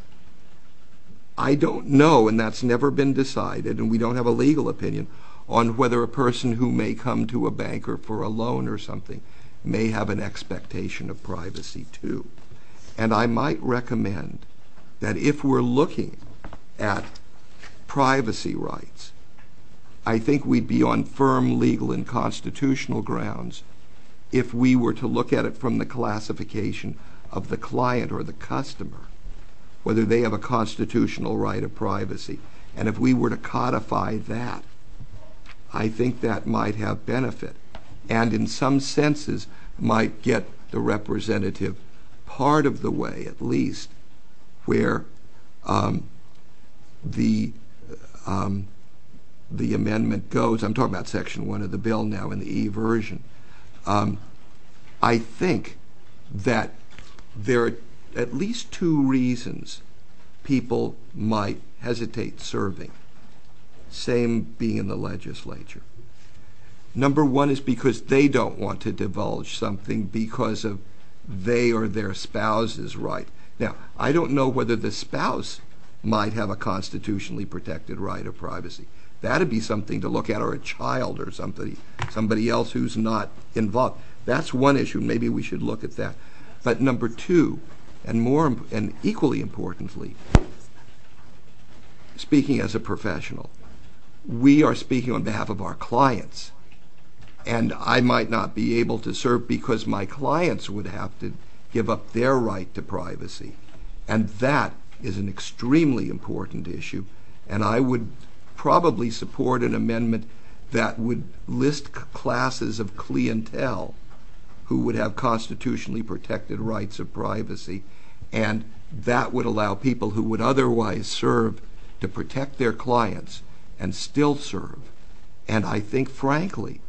I don't know, and that's never been decided, and we don't have a legal opinion, on whether a person who may come to a banker for a loan or something may have an expectation of privacy too. And I might recommend that if we're looking at privacy rights, I think we'd be on firm legal and constitutional grounds if we were to look at it from the classification of the client or the customer, whether they have a constitutional right of privacy. And if we were to codify that, I think that might have benefit, and in some senses might get the representative part of the way, at least, where um, the um, the amendment goes. I'm talking about section one of the bill now in the E version. Um, I think that there are at least two reasons people might hesitate serving, same being in the legislature. Number one is because they don't want to divulge something because of they or their spouse's right. Now, I don't know whether the spouse might have a constitutionally protected right of privacy. That'd be something to look at, or a child or somebody, somebody else who's not involved. That's one issue. Maybe we should look at that. But number two, and more and equally importantly, speaking as a professional, we are speaking on behalf of our clients. and I might not be able to serve because my clients would have to give up their right to privacy. And that is an extremely important issue, and I would probably support an amendment that would list classes of clientele who would have constitutionally protected rights of privacy, and that would allow people who would otherwise serve to protect their clients and still serve. And I think, frankly,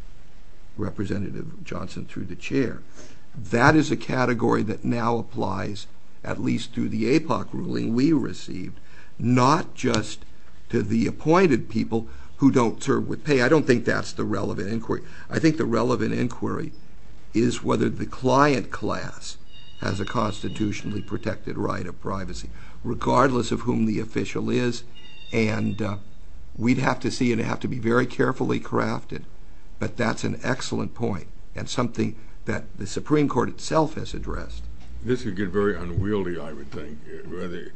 Representative Johnson, through the chair, that is a category that now applies, at least through the A P O C ruling we received, not just to the appointed people who don't serve with pay. I don't think that's the relevant inquiry. I think the relevant inquiry is whether the client class has a constitutionally protected right of privacy, regardless of whom the official is. And uh, we'd have to see, and it'd have to be very carefully crafted. But that's an excellent point, and something that the Supreme Court itself has addressed. This could get very unwieldy, I would think. Rather,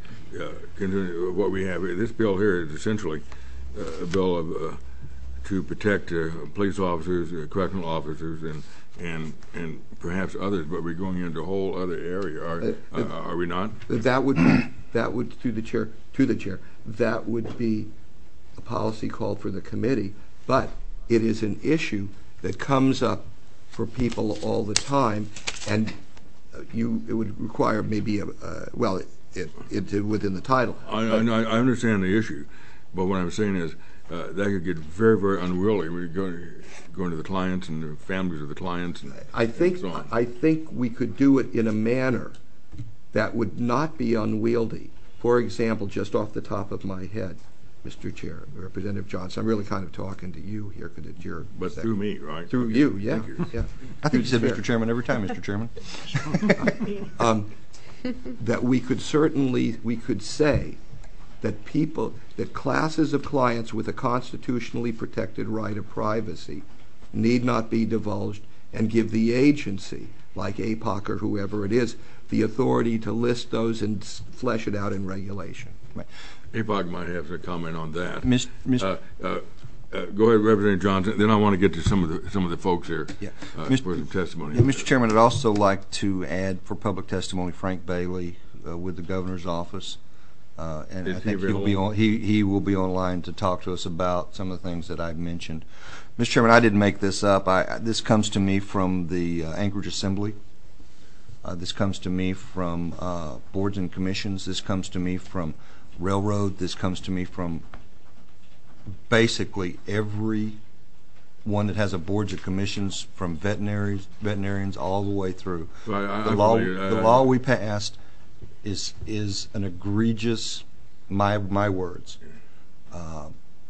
uh, what we have, this bill here is essentially uh, a bill of, uh, to protect uh, police officers, uh, correctional officers, and and and perhaps others. But we're going into a whole other area. Are uh, uh, are we not? That would be, that would through the chair to the chair. That would be a policy call for the committee, but it is an issue that comes up for people all the time, and you it would require maybe a uh, well it, it, it within the title. I, I, I understand the issue, but what I'm saying is uh, that could get very very unwieldy. We go going to the clients and the families of the clients. And I think so on. I think we could do it in a manner that would not be unwieldy. For example, just off the top of my head, Mister Chair, Representative Johnson, I'm really kind of talking to you here because it's your But second. through me, right? Through Okay. you, yeah. You. yeah. I think you said Mister Chairman every time, Mister Chairman. um, that we could certainly, we could say that people, that classes of clients with a constitutionally protected right of privacy need not be divulged, and give the agency, like A P O C or whoever it is, the authority to list those and flesh it out in regulation. Right. A P O C might have to comment on that. Miz, Miz, uh, uh, uh, go ahead, Representative Johnson. Then I want to get to some of the some of the folks here yeah. uh, Mister for some testimony. Yeah, Mister Chairman, I'd also like to add for public testimony Frank Bailey uh, with the governor's office, uh, and Is I he think he'll available? be on. He he will be online to talk to us about some of the things that I've mentioned. Mister Chairman, I didn't make this up. I, this comes to me from the uh, Anchorage Assembly. Uh, this comes to me from uh, boards and commissions. This comes to me from Railroad. This comes to me from basically every one that has a boards and commissions, from veterinaries, veterinarians all the way through. Well, I, the I law, believe, uh, the law we passed is is an egregious, my my words, uh,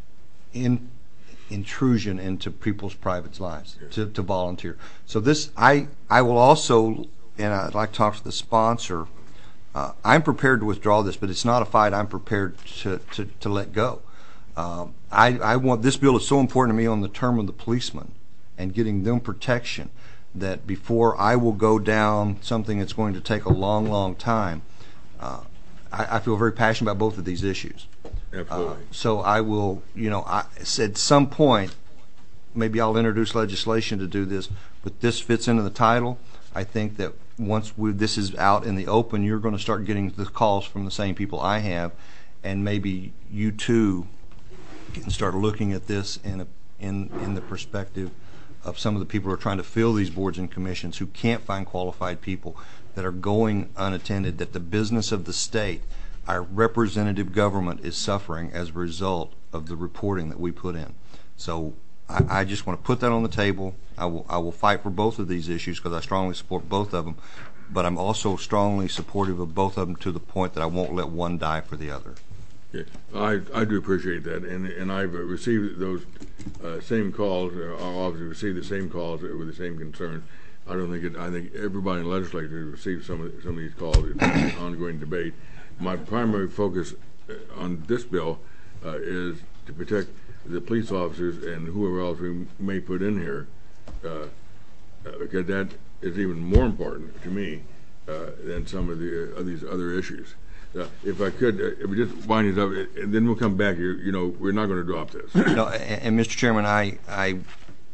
in intrusion into people's private lives to, to volunteer. So this, I I will also, and I'd like to talk to the sponsor. Uh, I'm prepared to withdraw this, but it's not a fight I'm prepared to, to, to let go. Um, I, I want, this bill is so important to me on the term of the policeman and getting them protection that before I will go down something that's going to take a long, long time, uh, I, I feel very passionate about both of these issues. Absolutely. Uh, so I will, you know, I, at some point, maybe I'll introduce legislation to do this, but this fits into the title. I think that once we, this is out in the open, you're going to start getting the calls from the same people I have, and maybe you too can start looking at this in a, in in the perspective of some of the people who are trying to fill these boards and commissions who can't find qualified people, that are going unattended, that the business of the state, our representative government, is suffering as a result of the reporting that we put in. So I, I just want to put that on the table. I will, I will fight for both of these issues because I strongly support both of them, but I'm also strongly supportive of both of them to the point that I won't let one die for the other. Yeah, I I do appreciate that, and and I've received those uh, same calls. Uh, our office received the same calls with the same concern. I don't think it. I think everybody in the legislature received some of the, some of these calls. It's an ongoing debate. My primary focus on this bill uh, is to protect the police officers and whoever else we may put in here, uh, uh, because that is even more important to me uh, than some of the uh, of these other issues. Uh, if I could, uh, if we just wind it up, and then we'll come back here. You know, we're not going to drop this. No, and, and Mister Chairman, I I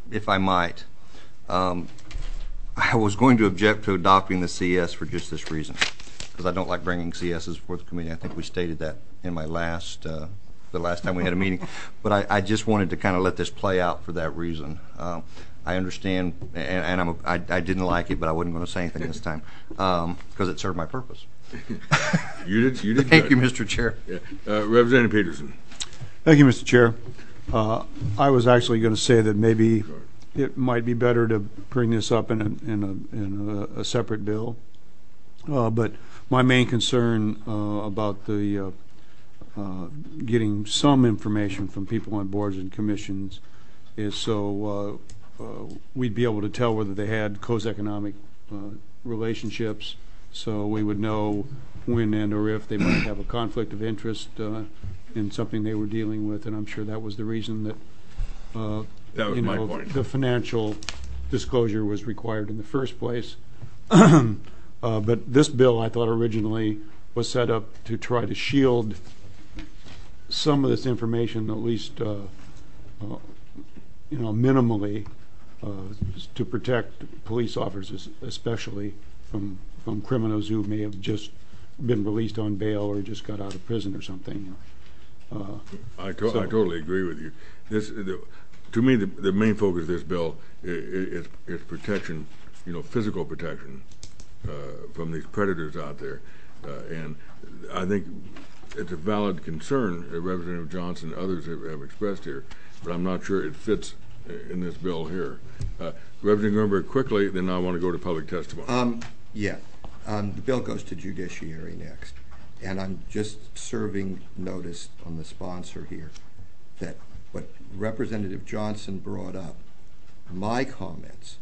if I might, um, I was going to object to adopting the C S for just this reason, because I don't like bringing C Ss before the committee. I think we stated that in my last, uh, the last time we had a meeting. But I, I just wanted to kind of let this play out for that reason. Um, I understand, and, and I'm a, I, I didn't like it, but I wasn't going to say anything this time because um, it served my purpose. You did. You did. Thank good. you, Mister Chair. Yeah. Uh, Representative Peterson. Thank you, Mister Chair. Uh, I was actually going to say that maybe it might be better to bring this up in a, in a, in a, a separate bill. Uh, but my main concern uh, about the uh, uh, getting some information from people on boards and commissions is so uh, uh, we'd be able to tell whether they had close economic uh, relationships, so we would know when and or if they might have a conflict of interest uh, in something they were dealing with, and I'm sure that was the reason that, uh, that was you my know, point. The financial disclosure was required in the first place. uh, but this bill, I thought originally, was set up to try to shield some of this information, at least, uh, uh, you know, minimally, uh, to protect police officers, especially from from criminals who may have just been released on bail or just got out of prison or something. Uh, I, to so. I totally agree with you. This, the, to me, the, the main focus of this bill is, is, is protection, you know, physical protection uh, from these predators out there, uh, and I think it's a valid concern that Representative Johnson and others have, have expressed here, but I'm not sure it fits in this bill here. Uh, Representative Grunberg, quickly, then I want to go to public testimony. Um, yeah, um, the bill goes to judiciary next, and I'm just serving notice on the sponsor here that what Representative Johnson brought up, my comments,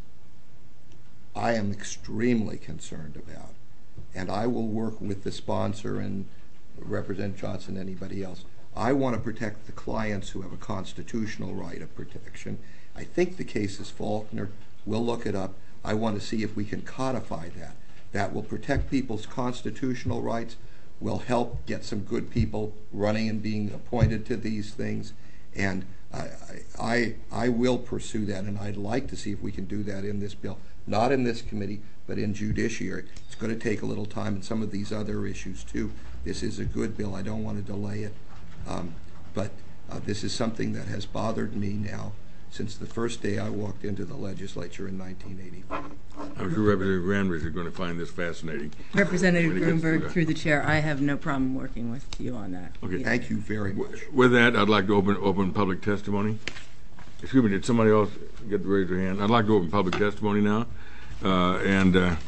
I am extremely concerned about, and I will work with the sponsor and Representative Johnson, anybody else. I want to protect the clients who have a constitutional right of protection. I think the case is Faulkner. We'll look it up. I want to see if we can codify that. That will protect people's constitutional rights, will help get some good people running and being appointed to these things, and I, I, I will pursue that, and I'd like to see if we can do that in this bill. Not in this committee, but in judiciary. It's going to take a little time, and some of these other issues too. This is a good bill. I don't want to delay it. Um, but uh, this is something that has bothered me now since the first day I walked into the legislature in nineteen eighty-five. I'm sure Representative Randridge is going to find this fascinating. Representative Grunberg, through, through the chair, I have no problem working with you on that. Okay. Yeah. Thank you very much. With that, I'd like to open open public testimony. Excuse me, did somebody else get to raise their hand? I'd like to open public testimony now. Uh, and uh,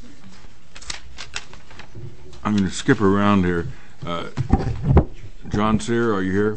I'm going to skip around here. Uh, John Sear, are you here?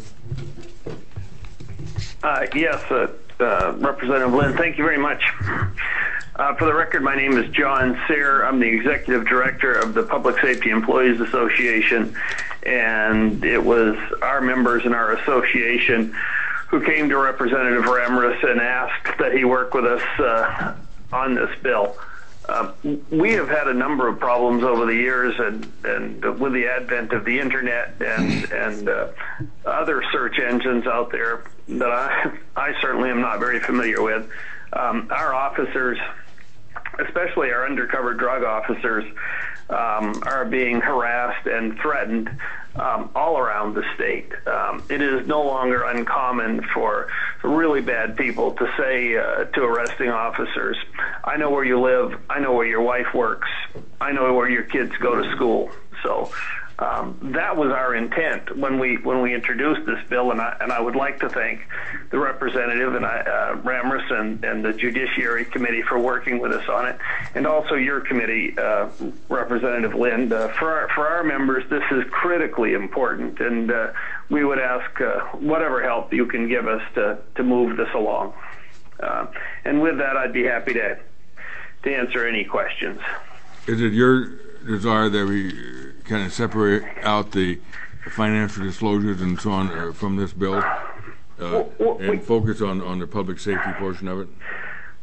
Uh, yes, uh, uh, Representative Lynn, thank you very much. Uh, for the record, my name is John Sear. I'm the Executive Director of the Public Safety Employees Association, and it was our members in our association who came to Representative Ramirez and asked that he work with us uh, on this bill. Uh, we have had a number of problems over the years, and, and with the advent of the internet and, and uh, other search engines out there that I, I certainly am not very familiar with, um, our officers, especially our undercover drug officers, um, are being harassed and threatened um, all around the state. Um, it is no longer uncommon for really bad people to say uh, to arresting officers, I know where you live, I know where your wife works, I know where your kids go to school. So um, that was our intent when we when we introduced this bill, and I, and I would like to thank the representative and I, uh, Ramirez and, and the Judiciary Committee for working with us on it, and also your committee, uh, Representative Lind. Uh, for, our, for our members, this is critically important, and uh, we would ask uh, whatever help you can give us to, to move this along. Uh, and with that, I'd be happy to, to answer any questions. Is it your desire that we kind of separate out the financial disclosures and so on uh, from this bill uh, well, well, and we, focus on, on the public safety portion of it?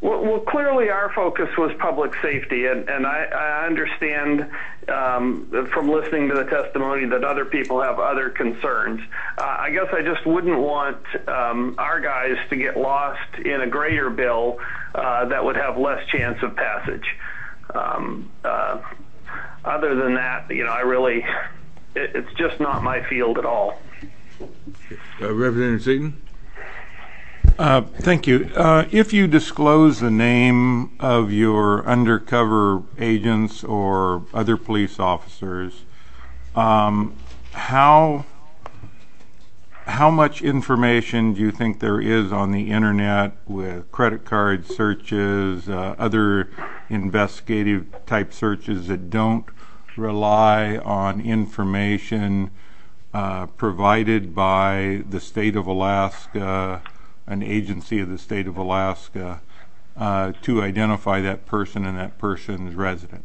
Well, well, clearly our focus was public safety, and, and I, I understand um, from listening to the testimony that other people have other concerns. Uh, I guess I just wouldn't want um, our guys to get lost in a greater bill uh, that would have less chance of passage. Um, uh, other than that, you know, I really, it, it's just not my field at all. Uh, Representative Seaton? Uh, thank you. Uh, if you disclose the name of your undercover agents or other police officers, um, how how much information do you think there is on the internet with credit card searches, uh, other investigative type searches that don't rely on information uh, provided by the state of Alaska, an agency of the state of Alaska, uh, to identify that person and that person's residence?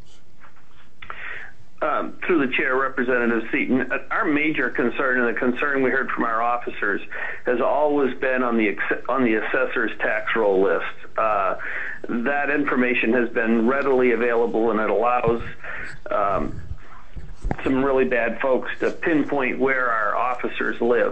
Um, through the chair, Representative Seaton, our major concern, and the concern we heard from our officers, has always been on the on the assessor's tax roll list. Uh, that information has been readily available, and it allows um, some really bad folks to pinpoint where our officers live.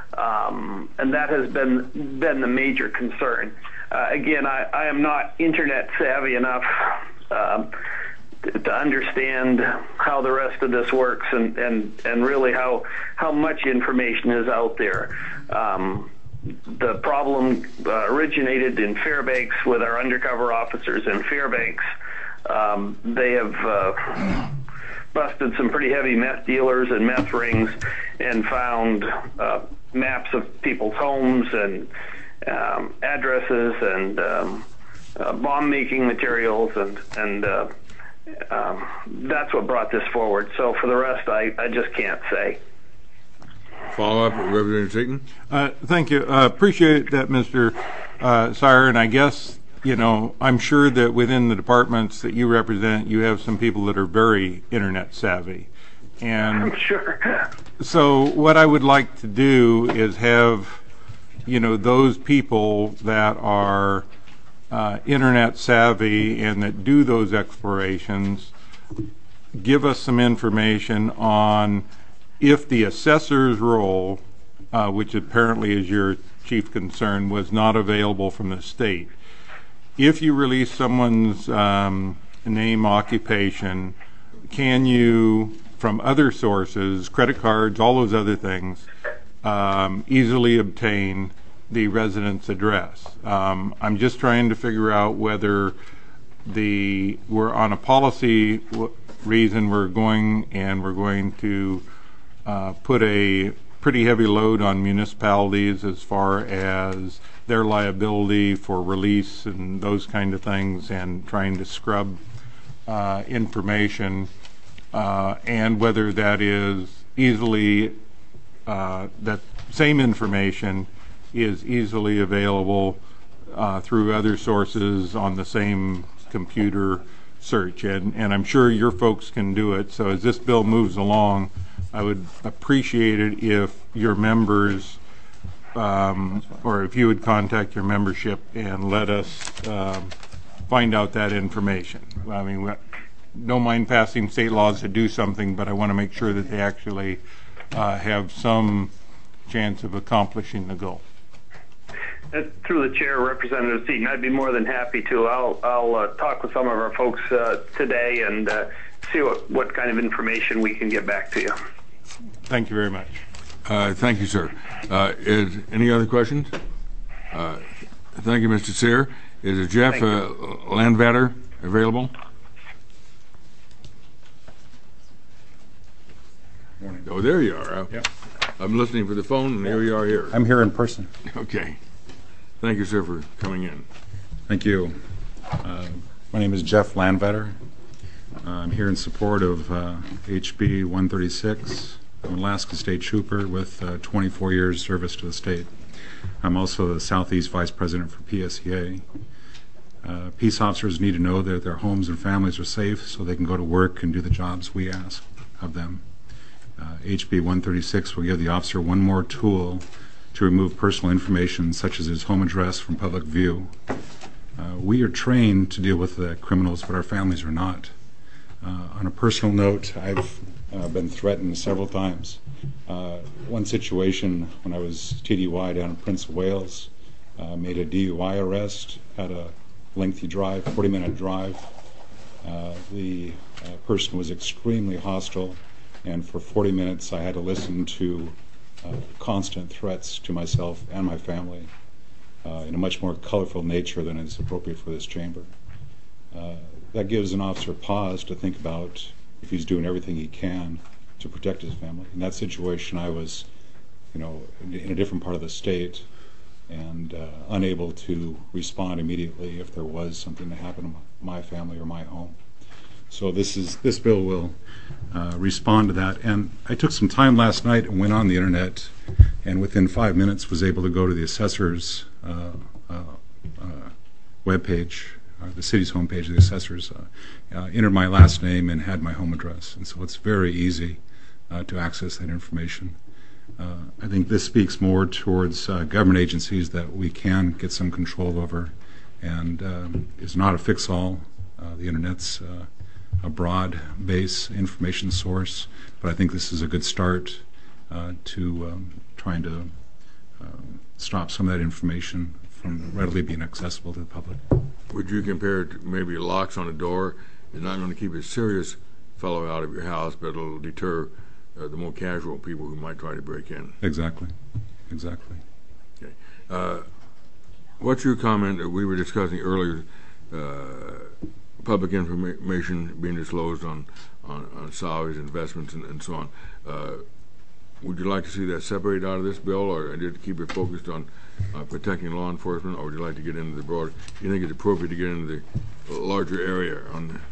Um, and that has been been the major concern. Uh, again, I, I am not internet savvy enough um, to, to understand how the rest of this works, and, and, and really how how much information is out there. Um, the problem uh, originated in Fairbanks with our undercover officers in Fairbanks. Um, they have uh, busted some pretty heavy meth dealers and meth rings, and found uh, maps of people's homes and um, addresses and um, uh, bomb-making materials, and and uh, um, that's what brought this forward. So for the rest, I, I just can't say. Follow up, Representative Seaton. Uh, thank you. Uh, appreciate that, Mister Uh, Sire, and I guess, you know, I'm sure that within the departments that you represent, you have some people that are very internet savvy. And I'm sure. So what I would like to do is have, you know, those people that are uh, internet savvy and that do those explorations give us some information on if the assessor's roll, uh, which apparently is your chief concern, was not available from the state. If you release someone's um, name, occupation, can you, from other sources, credit cards, all those other things, um, easily obtain the resident's address? Um, I'm just trying to figure out whether the we're on a policy w- reason we're going and we're going to uh, put a pretty heavy load on municipalities as far as their liability for release and those kind of things, and trying to scrub uh, information, uh, and whether that is easily, uh, that same information is easily available uh, through other sources on the same computer search. And, and I'm sure your folks can do it. So as this bill moves along, I would appreciate it if your members, um, or if you would contact your membership and let us um, find out that information. I mean, we don't mind passing state laws to do something, but I want to make sure that they actually uh, have some chance of accomplishing the goal. Uh, through the chair, Representative Seaton, I'd be more than happy to. I'll, I'll uh, talk with some of our folks uh, today and uh, see what, what kind of information we can get back to you. Thank you very much. Uh, thank you, sir. Uh, is any other questions? Uh, thank you, Mister Sear. Is Jeff uh, Landvatter available? Morning. Oh, there you are. Uh, yep. I'm listening for the phone, and here you are here. I'm here in person. Okay. Thank you, sir, for coming in. Thank you. Uh, my name is Jeff Landvetter. Uh, I'm here in support of uh, H B one thirty-six. I'm an Alaska State Trooper with uh, twenty-four years service to the state. I'm also the Southeast Vice President for P S E A. Uh, peace officers need to know that their homes and families are safe so they can go to work and do the jobs we ask of them. Uh, H B one thirty-six will give the officer one more tool to remove personal information such as his home address from public view. Uh, we are trained to deal with the criminals, but our families are not. Uh, on a personal note, I've uh, been threatened several times. Uh, one situation when I was T D Y down in Prince of Wales, uh, made a D U I arrest, had a lengthy drive, forty minute drive. Uh, the uh, person was extremely hostile, and for forty minutes I had to listen to uh, constant threats to myself and my family uh, in a much more colorful nature than is appropriate for this chamber. Uh, that gives an officer pause to think about if he's doing everything he can to protect his family. In that situation, I was, you know, in a different part of the state and uh, unable to respond immediately if there was something that happened to my family or my home. So this is this bill will uh, respond to that. And I took some time last night and went on the internet, and within five minutes was able to go to the assessor's uh, uh, uh, webpage, uh, the city's homepage, the assessors, uh, uh, entered my last name and had my home address. And so it's very easy uh, to access that information. Uh, I think this speaks more towards uh, government agencies that we can get some control over, and um, is not a fix-all. Uh, the Internet's uh, a broad base information source, but I think this is a good start uh, to um, trying to um, stop some of that information from readily being accessible to the public. Would you compare it to maybe locks on a door? It's not going to keep a serious fellow out of your house, but it'll deter uh, the more casual people who might try to break in. Exactly. Exactly. Okay. Uh, what's your comment that we were discussing earlier, uh, public information being disclosed on, on, on salaries, investments, and, and so on? Uh, would you like to see that separated out of this bill, or did it keep it focused on uh, protecting law enforcement, or would you like to get into the broader? Do you think it's appropriate to get into the larger area on the?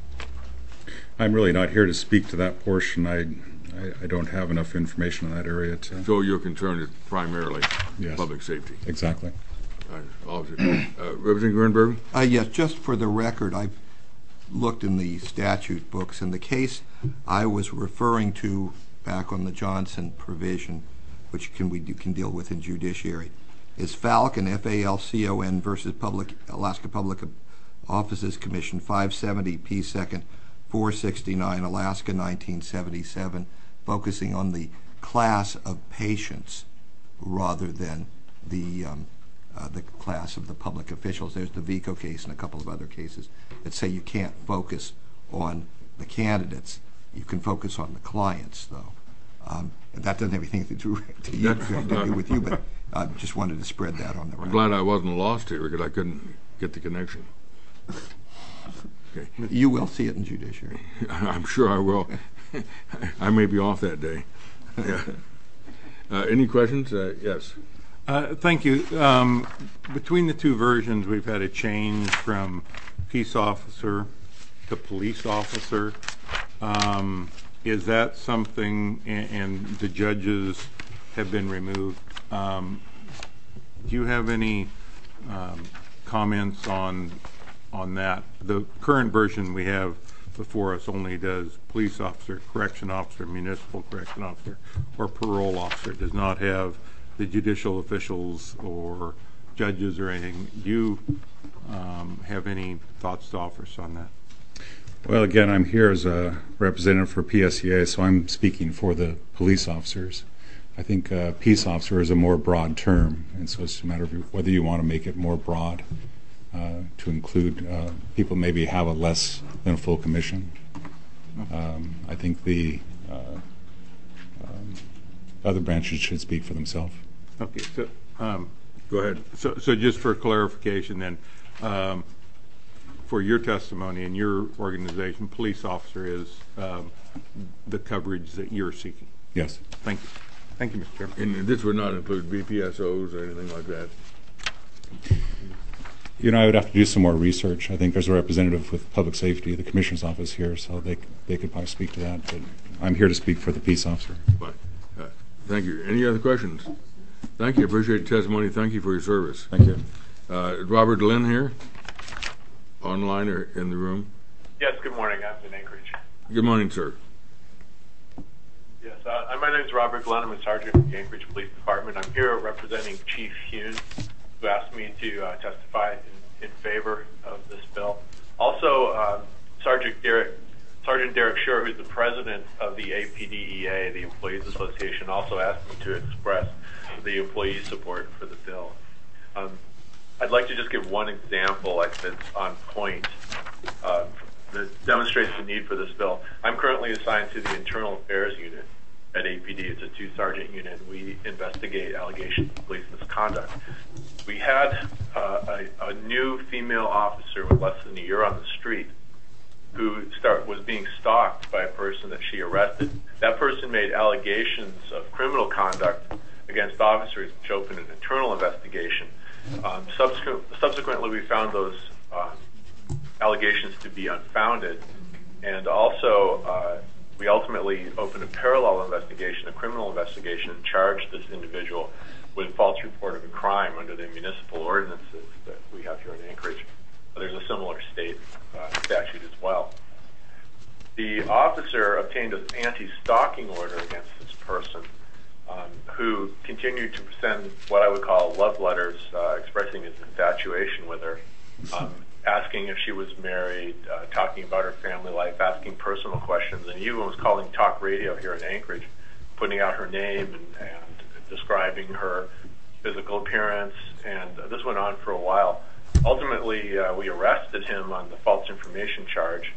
I'm really not here to speak to that portion. I, I, I don't have enough information in that area to. So your concern is primarily yes. public safety. Exactly. Uh, uh, Representative Grunberg? Uh, yes, just for the record, I've looked in the statute books, and the case I was referring to back on the Johnson provision, which can we do, can deal with in judiciary, is Falcon, F A L C O N versus Public Alaska Public Offices Commission, five seventy P second, four sixty-nine, Alaska, nineteen seventy-seven, focusing on the class of patients rather than the um, uh, the class of the public officials. There's the Vico case and a couple of other cases that say you can't focus on the candidates. You can focus on the clients, though. Um, and that doesn't have anything to do, to, you, to do with you, but I uh, just wanted to spread that on the record. I'm glad I wasn't lost here because I couldn't get the connection. Okay. You will see it in judiciary. I'm sure I will. I may be off that day. Yeah. Uh, any questions? Uh, yes. Uh, thank you. Um, between the two versions, we've had a change from peace officer to police officer. Um, is that something, and, and the judges have been removed? Um, do you have any um, comments on on that? The current version we have before us only does police officer, correction officer, municipal correction officer, or parole officer. It does not have the judicial officials or judges or anything. Do you um, have any thoughts to offer us on that? Well, again, I'm here as a representative for P S E A, so I'm speaking for the police officers. I think uh, peace officer is a more broad term, and so it's a matter of whether you want to make it more broad uh, to include uh, people maybe have a less than a full commission. Um, I think the uh, um, other branches should speak for themselves. Okay, so um, go ahead. So, so just for clarification, then, um, for your testimony and your organization, police officer is um, the coverage that you're seeking. Yes. Thank you. Thank you, Mister Chairman. And this would not include B P S Os or anything like that? You know, I would have to do some more research. I think there's a representative with public safety, the commissioner's office here, so they they could probably speak to that. But I'm here to speak for the peace officer. Fine. Uh, thank you. Any other questions? Thank you. Appreciate the testimony. Thank you for your service. Thank you. Uh, is Robert Lynn here? Online or in the room? Yes, good morning. I'm in Anchorage. Good morning, sir. Yes, uh, my name is Robert Glenn. I'm a sergeant with the Anchorage Police Department. I'm here representing Chief Hune, who asked me to uh, testify in, in favor of this bill. Also, uh, Sergeant Derek Sergeant Derek Shore, who's the president of the A P D E A, the Employees Association, also asked me to express the employee support for the bill. Um, I'd like to just give one example like that's on point uh, that demonstrates the need for this bill. I'm currently assigned to the Internal Affairs Unit at A P D. It's a two-sergeant unit. We investigate allegations of police misconduct. We had uh, a, a new female officer with less than a year on the street who start, was being stalked by a person that she arrested. That person made allegations of criminal conduct against officers, which opened an internal investigation. Um, subsequent, subsequently, we found those uh, allegations to be unfounded, and also uh, we ultimately opened a parallel investigation, a criminal investigation, and charged this individual with false report of a crime under the municipal ordinances that we have here in Anchorage. There's a similar state uh, statute as well. The officer obtained an anti-stalking order against this person um, who continued to send what I would call love letters uh, expressing his infatuation with her, um, asking if she was married, uh, talking about her family life, asking personal questions, and he even was calling talk radio here in Anchorage, putting out her name and, and describing her physical appearance, and uh, this went on for a while. Ultimately, uh, we arrested him on the false information charge,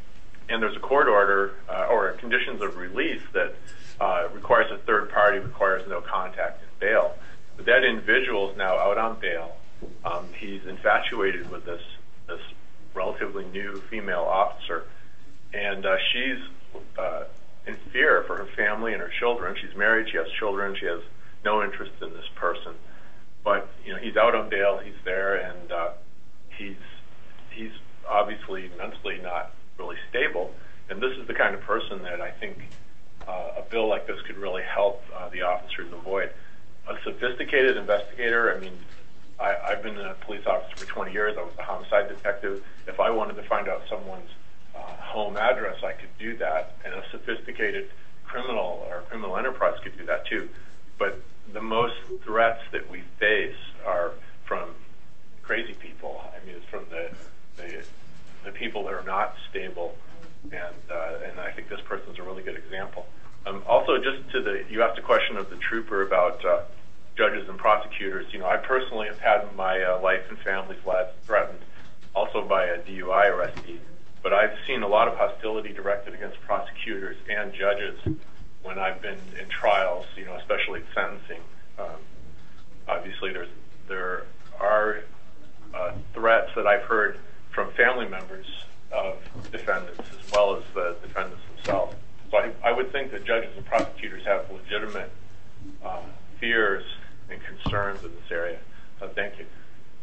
and there's a court order uh, or conditions of release that uh, requires a third party, requires no contact and bail. But that individual is now out on bail. Um, he's infatuated with this this relatively new female officer, and uh, she's uh, in fear for her family and her children. She's married, she has children, she has no interest in this person. But you know, he's out on bail, he's there, and uh, he's he's obviously mentally not really stable. And this is the kind of person that I think uh, a bill like this could really help uh, the officers avoid. A sophisticated investigator, I mean, I, I've been a police officer for twenty years. I was a homicide detective. If I wanted to find out someone's uh, home address, I could do that. And a sophisticated criminal or criminal enterprise could do that too. But the most threats that we face are from crazy people. I mean, it's from the the, the people that are not stable, and uh, and I think this person's a really good example. Um, also, just to the, you asked a question of the trooper about uh, judges and prosecutors. You know, I personally have had my uh, life and family's lives threatened, also by a D U I arrestee. But I've seen a lot of hostility directed against prosecutors and judges when I've been in trials, you know, especially sentencing. Um, obviously, there's there are uh, threats that I've heard from family members of defendants as well as the defendants themselves. So I, I would think that judges and prosecutors have legitimate uh, fears and concerns in this area. So thank you.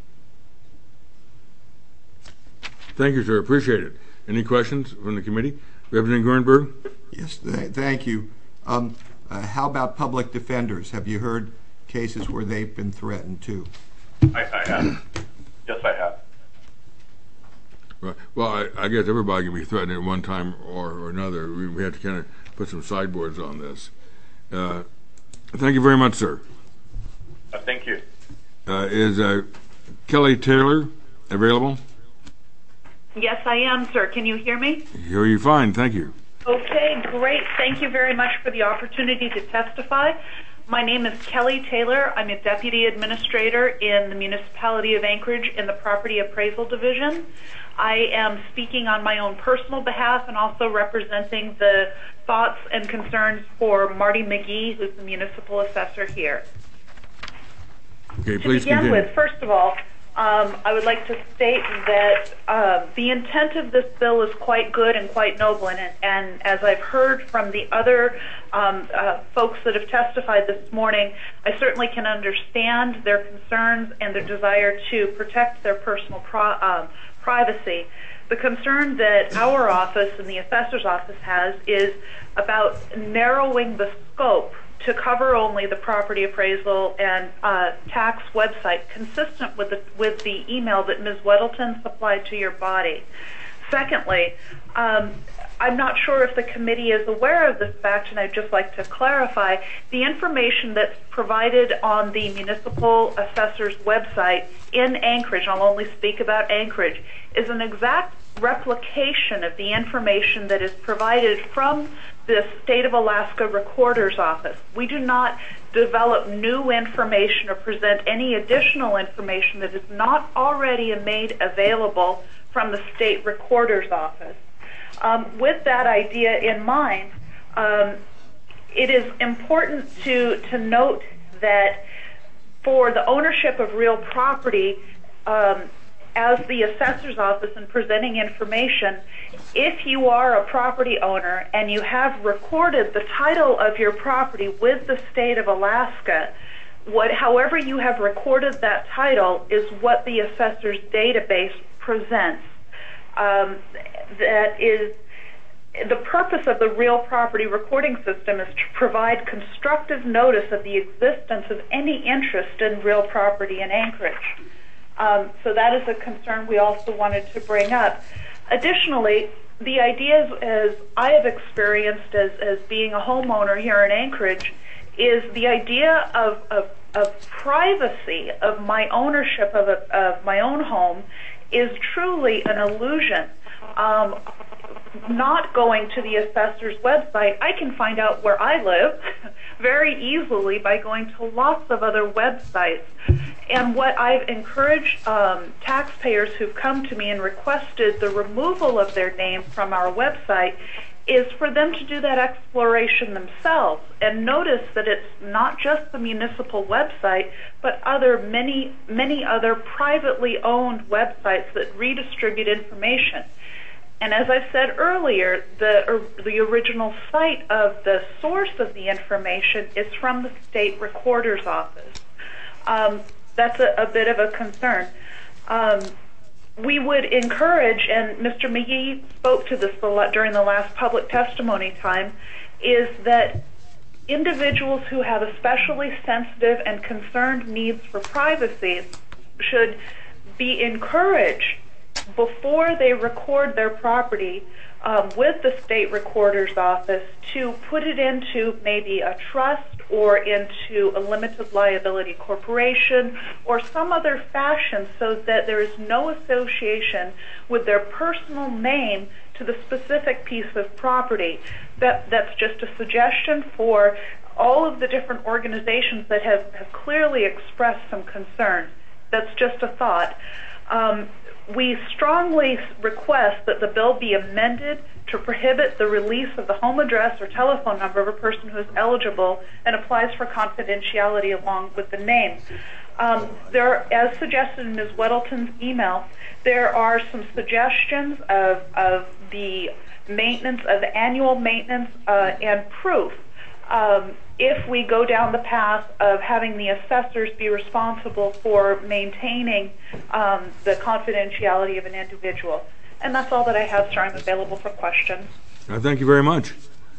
Thank you, sir. Appreciate it. Any questions from the committee? Representative Gruenberg? Yes, th- thank you. Um, uh, how about public defenders? Have you heard cases where they've been threatened too? I, I have. Yes, I have. Right. Well, I, I guess everybody can be threatened at one time or, or another. We, we have to kind of put some sideboards on this. Uh, thank you very much, sir. Uh, thank you. Uh, is uh, Kelly Taylor available? Yes, I am, sir. Can you hear me? Hear you fine. Thank you. Okay, great. Thank you very much for the opportunity to testify. My name is Kelly Taylor. I'm a Deputy Administrator in the Municipality of Anchorage in the Property Appraisal Division. I am speaking on my own personal behalf and also representing the thoughts and concerns for Marty McGee, who's the Municipal Assessor here. Okay, to please begin continue. with, first of all, um, I would like to state that uh, the intent of this bill is quite good and quite noble, and, and as I've heard from the other um, uh, folks that have testified this morning, I certainly can understand their concerns and their desire to protect their personal pro- um, privacy. The concern that our office and the assessor's office has is about narrowing the scope to cover only the property appraisal and uh, tax website, consistent with the, with the email that Miz Weddleton supplied to your body. Secondly, um, I'm not sure if the committee is aware of this fact, and I'd just like to clarify, the information that's provided on the municipal assessor's website in Anchorage, I'll only speak about Anchorage, is an exact replication of the information that is provided from the State of Alaska Recorder's Office. We do not develop new information or present any additional information that is not already made available from the State Recorder's Office. Um, with that idea in mind, um, it is important to, to note that for the ownership of real property, um, as the assessor's office in presenting information, if you are a property owner and you have recorded the title of your property with the state of Alaska, what, however you have recorded that title is what the assessor's database presents. Um, that is, the purpose of the real property recording system is to provide constructive notice of the existence of any interest in real property in Anchorage. Um, so that is a concern we also wanted to bring up. Additionally, the ideas, as I have experienced as, as being a homeowner here in Anchorage, is the idea of, of, of privacy of my ownership of, a, of my own home is truly an illusion. Um, not going to the assessor's website, I can find out where I live very easily by going to lots of other websites. And what I've encouraged um, taxpayers who've come to me and requested the removal of their name from our website is for them to do that exploration themselves and notice that it's not just the municipal website, but other many, many other privately owned websites that redistribute information. And as I said earlier, the, the original site of the source of the information is from the State Recorder's Office. Um, that's a, a bit of a concern. Um, we would encourage, and Mister McGee spoke to this a lot during the last public testimony time, is that individuals who have especially sensitive and concerned needs for privacy should be encouraged before they record their property um, with the State Recorder's Office to put it into maybe a trust or into a limited liability corporation or some other fashion so that there is no association with their personal name to the specific piece of property. That, that's just a suggestion for all of the different organizations that have, have clearly expressed some concern. That's just a thought. Um, we strongly request that the bill be amended to prohibit the release of the home address or telephone number of a person who is eligible and applies for confidentiality along with the name. Um, there, as suggested in Miz Weddleton's email, there are some suggestions of, of the maintenance, of the annual maintenance uh, and proof. Um, if we go down the path of having the assessors be responsible for maintaining um, the confidentiality of an individual. And that's all that I have, sir. I'm available for questions. Uh, thank you very much.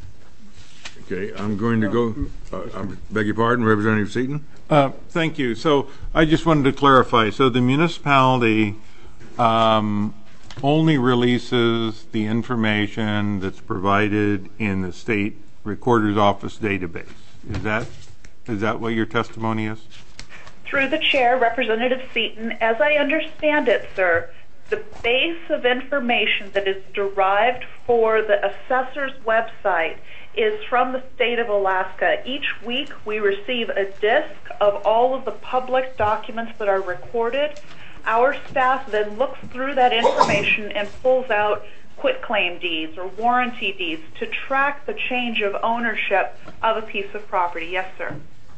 Okay, I'm going to go, uh, I beg your pardon, Representative Seaton. Uh, thank you. So I just wanted to clarify. So the municipality um, only releases the information that's provided in the State Recorder's Office database. Is that is that what your testimony is? Through the chair, Representative Seaton, as I understand it, sir, the base of information that is derived for the assessor's website is from the state of Alaska. Each week we receive a disc of all of the public documents that are recorded. Our staff then looks through that information and pulls out quitclaim deeds or warranty deeds to track the change of ownership of a piece of property. Yes, sir.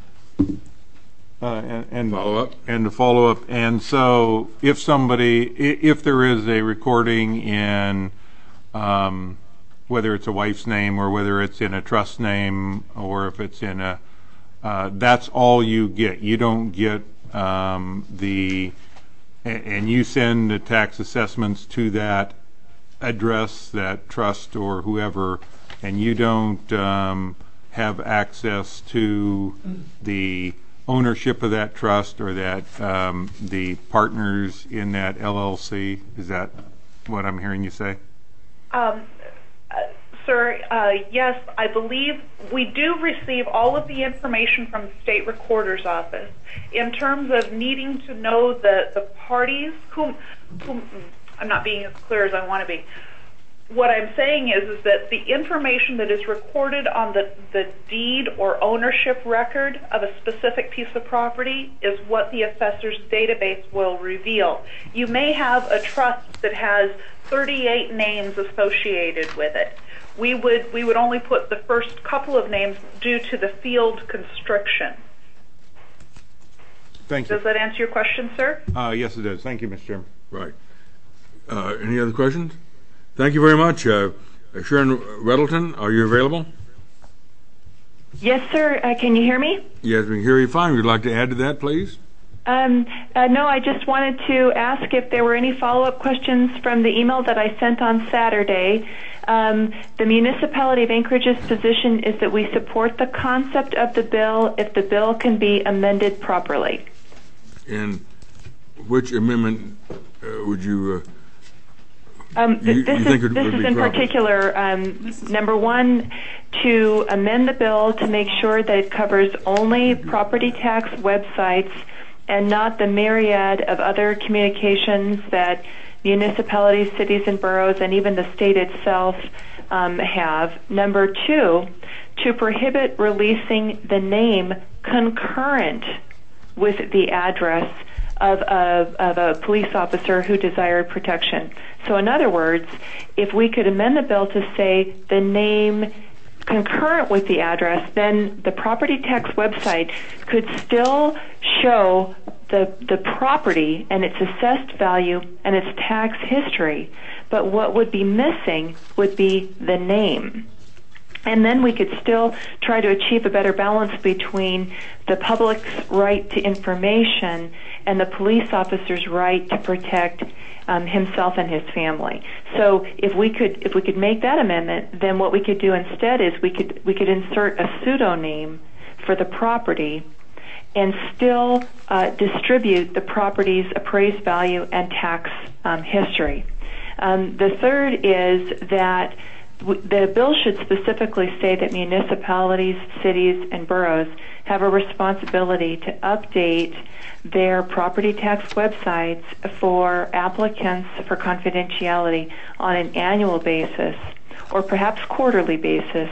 Uh, and, and follow up. And to follow up. And so, if somebody, if there is a recording in, um, whether it's a wife's name or whether it's in a trust name or if it's in a, uh, that's all you get. You don't get um, the, and you send the tax assessments to that address, that trust or whoever, and you don't um, have access to the ownership of that trust or that um, the partners in that L L C. Is that what I'm hearing you say? Um, Sir, uh, yes, I believe we do receive all of the information from the state recorder's office. In terms of needing to know the, the parties, whom, whom, I'm not being as clear as I want to be. What I'm saying is, is that the information that is recorded on the, the deed or ownership record of a specific piece of property is what the assessor's database will reveal. You may have a trust that has thirty-eight names associated with it. We would, we would only put the first couple of names due to the field constriction. Thank you. Does that answer your question, sir? Uh, yes, it does. Thank you, Mister Chairman. Right. Uh, any other questions? Thank you very much. Uh, Sharon Reddleton, are you available? Yes, sir. Uh, can you hear me? Yes, we can hear you fine. Would you like to add to that, please? Um, uh, no, I just wanted to ask if there were any follow-up questions from the email that I sent on Saturday. Um, the municipality of Anchorage's position is that we support the concept of the bill if the bill can be amended properly. And which amendment uh, would you... Uh, Um, th- You- this you think is, it this would is be in proper? particular, um, number one, to amend the bill to make sure that it covers only property tax websites and not the myriad of other communications that municipalities, cities, and boroughs, and even the state itself um, have. Number two, to prohibit releasing the name concurrent with the address of a, of a police officer who desired protection. So in other words, if we could amend the bill to say the name concurrent with the address, then the property tax website could still show the, the property and its assessed value and its tax history, but what would be missing would be the name. And then we could still try to achieve a better balance between the public's right to information and the police officer's right to protect um, himself and his family. So if we could if we could make that amendment, then what we could do instead is we could we could insert a pseudonym for the property and still uh, distribute the property's appraised value and tax um, history. Um, the third is that the bill should specifically say that municipalities, cities, and boroughs have a responsibility to update their property tax websites for applicants for confidentiality on an annual basis or perhaps quarterly basis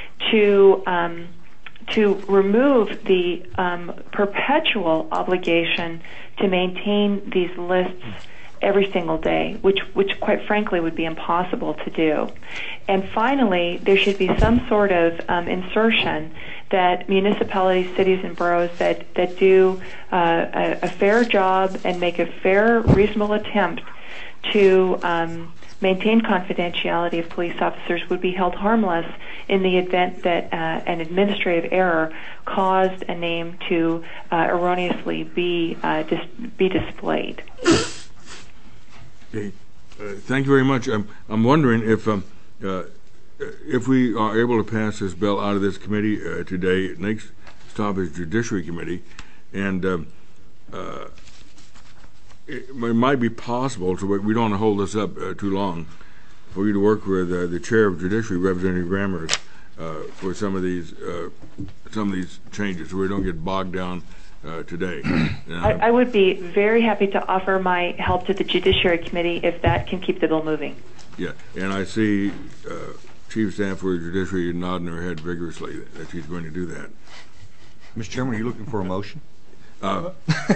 to um, to remove the um, perpetual obligation to maintain these lists every single day, which, which quite frankly would be impossible to do. And finally, there should be some sort of um, insertion that municipalities, cities, and boroughs that, that do uh, a, a fair job and make a fair, reasonable attempt to um, maintain confidentiality of police officers would be held harmless in the event that uh, an administrative error caused a name to uh, erroneously be, uh, dis- be displayed. Okay. Uh, thank you very much. I'm, I'm wondering if um, uh, if we are able to pass this bill out of this committee uh, today. Next stop is Judiciary Committee, and um, uh, it, it might be possible, so we don't want to hold this up uh, too long, for you to work with uh, the chair of Judiciary, Representative Rammers, uh, for some of these uh, some of these changes, so we don't get bogged down Uh, today. I, I would be very happy to offer my help to the Judiciary Committee if that can keep the bill moving. Yeah, and I see uh, Chief Staff for the Judiciary nodding her head vigorously that she's going to do that. Mister Chairman, are you looking for a motion? Uh,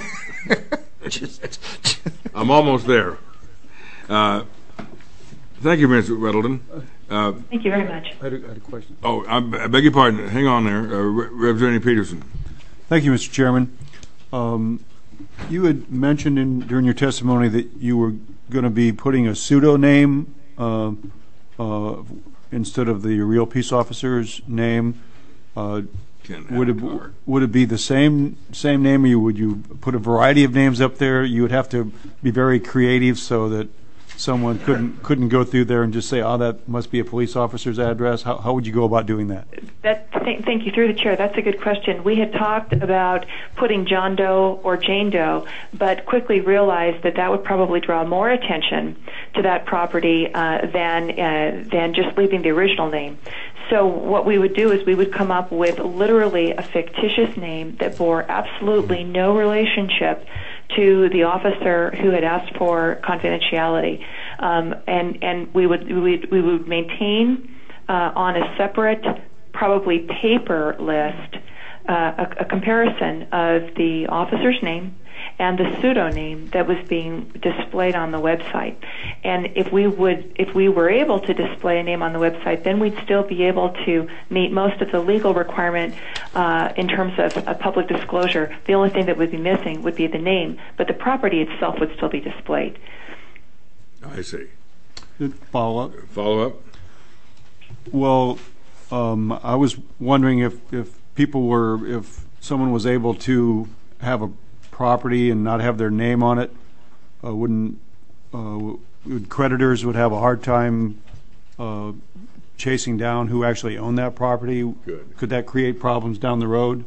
I'm almost there. Uh, thank you, Miz Reddleton. Uh, Thank you very much. I had a, I had a question. oh, I, I beg your pardon. Hang on there. Uh, Re- Representative Peterson. Thank you, Mister Chairman. Um, you had mentioned in, during your testimony that you were going to be putting a pseudonym uh, uh, instead of the real peace officer's name. Uh, would it would it be the same same name, or you, would you put a variety of names up there? You would have to be very creative so that someone couldn't couldn't go through there and just say, "Oh, that must be a police officer's address." How how would you go about doing that? That th- thank you through the chair. That's a good question. We had talked about putting John Doe or Jane Doe, but quickly realized that that would probably draw more attention to that property uh, than uh, than just leaving the original name. So what we would do is we would come up with literally a fictitious name that bore absolutely no relationship to the officer who had asked for confidentiality, um, and and we would we would, we would maintain uh, on a separate, probably paper list, uh, a, a comparison of the officer's name and the pseudonym that was being displayed on the website. And if we would, if we were able to display a name on the website, then we'd still be able to meet most of the legal requirement uh, in terms of a public disclosure. The only thing that would be missing would be the name, but the property itself would still be displayed. I see. Follow up? Follow up? Well, um, I was wondering if, if people were, if someone was able to have a property and not have their name on it, uh, wouldn't uh, would creditors would have a hard time uh, chasing down who actually owned that property? Good. Could that create problems down the road?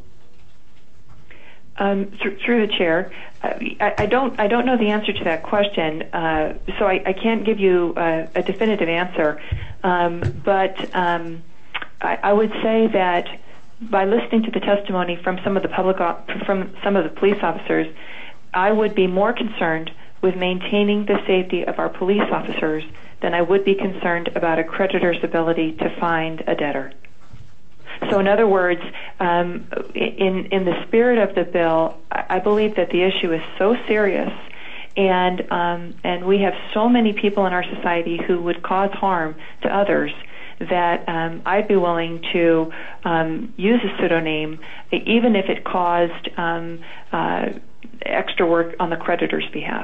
Um, th- through the chair, uh, I, I don't I don't know the answer to that question, uh, so I, I can't give you a, a definitive answer. Um, but um, I, I would say that by listening to the testimony from some of the public op- from some of the police officers, I would be more concerned with maintaining the safety of our police officers than I would be concerned about a creditor's ability to find a debtor. So in other words, um, in, in the spirit of the bill, I believe that the issue is so serious, and um, and we have so many people in our society who would cause harm to others, that um, I'd be willing to um, use a pseudonym, even if it caused um, uh, extra work on the creditor's behalf.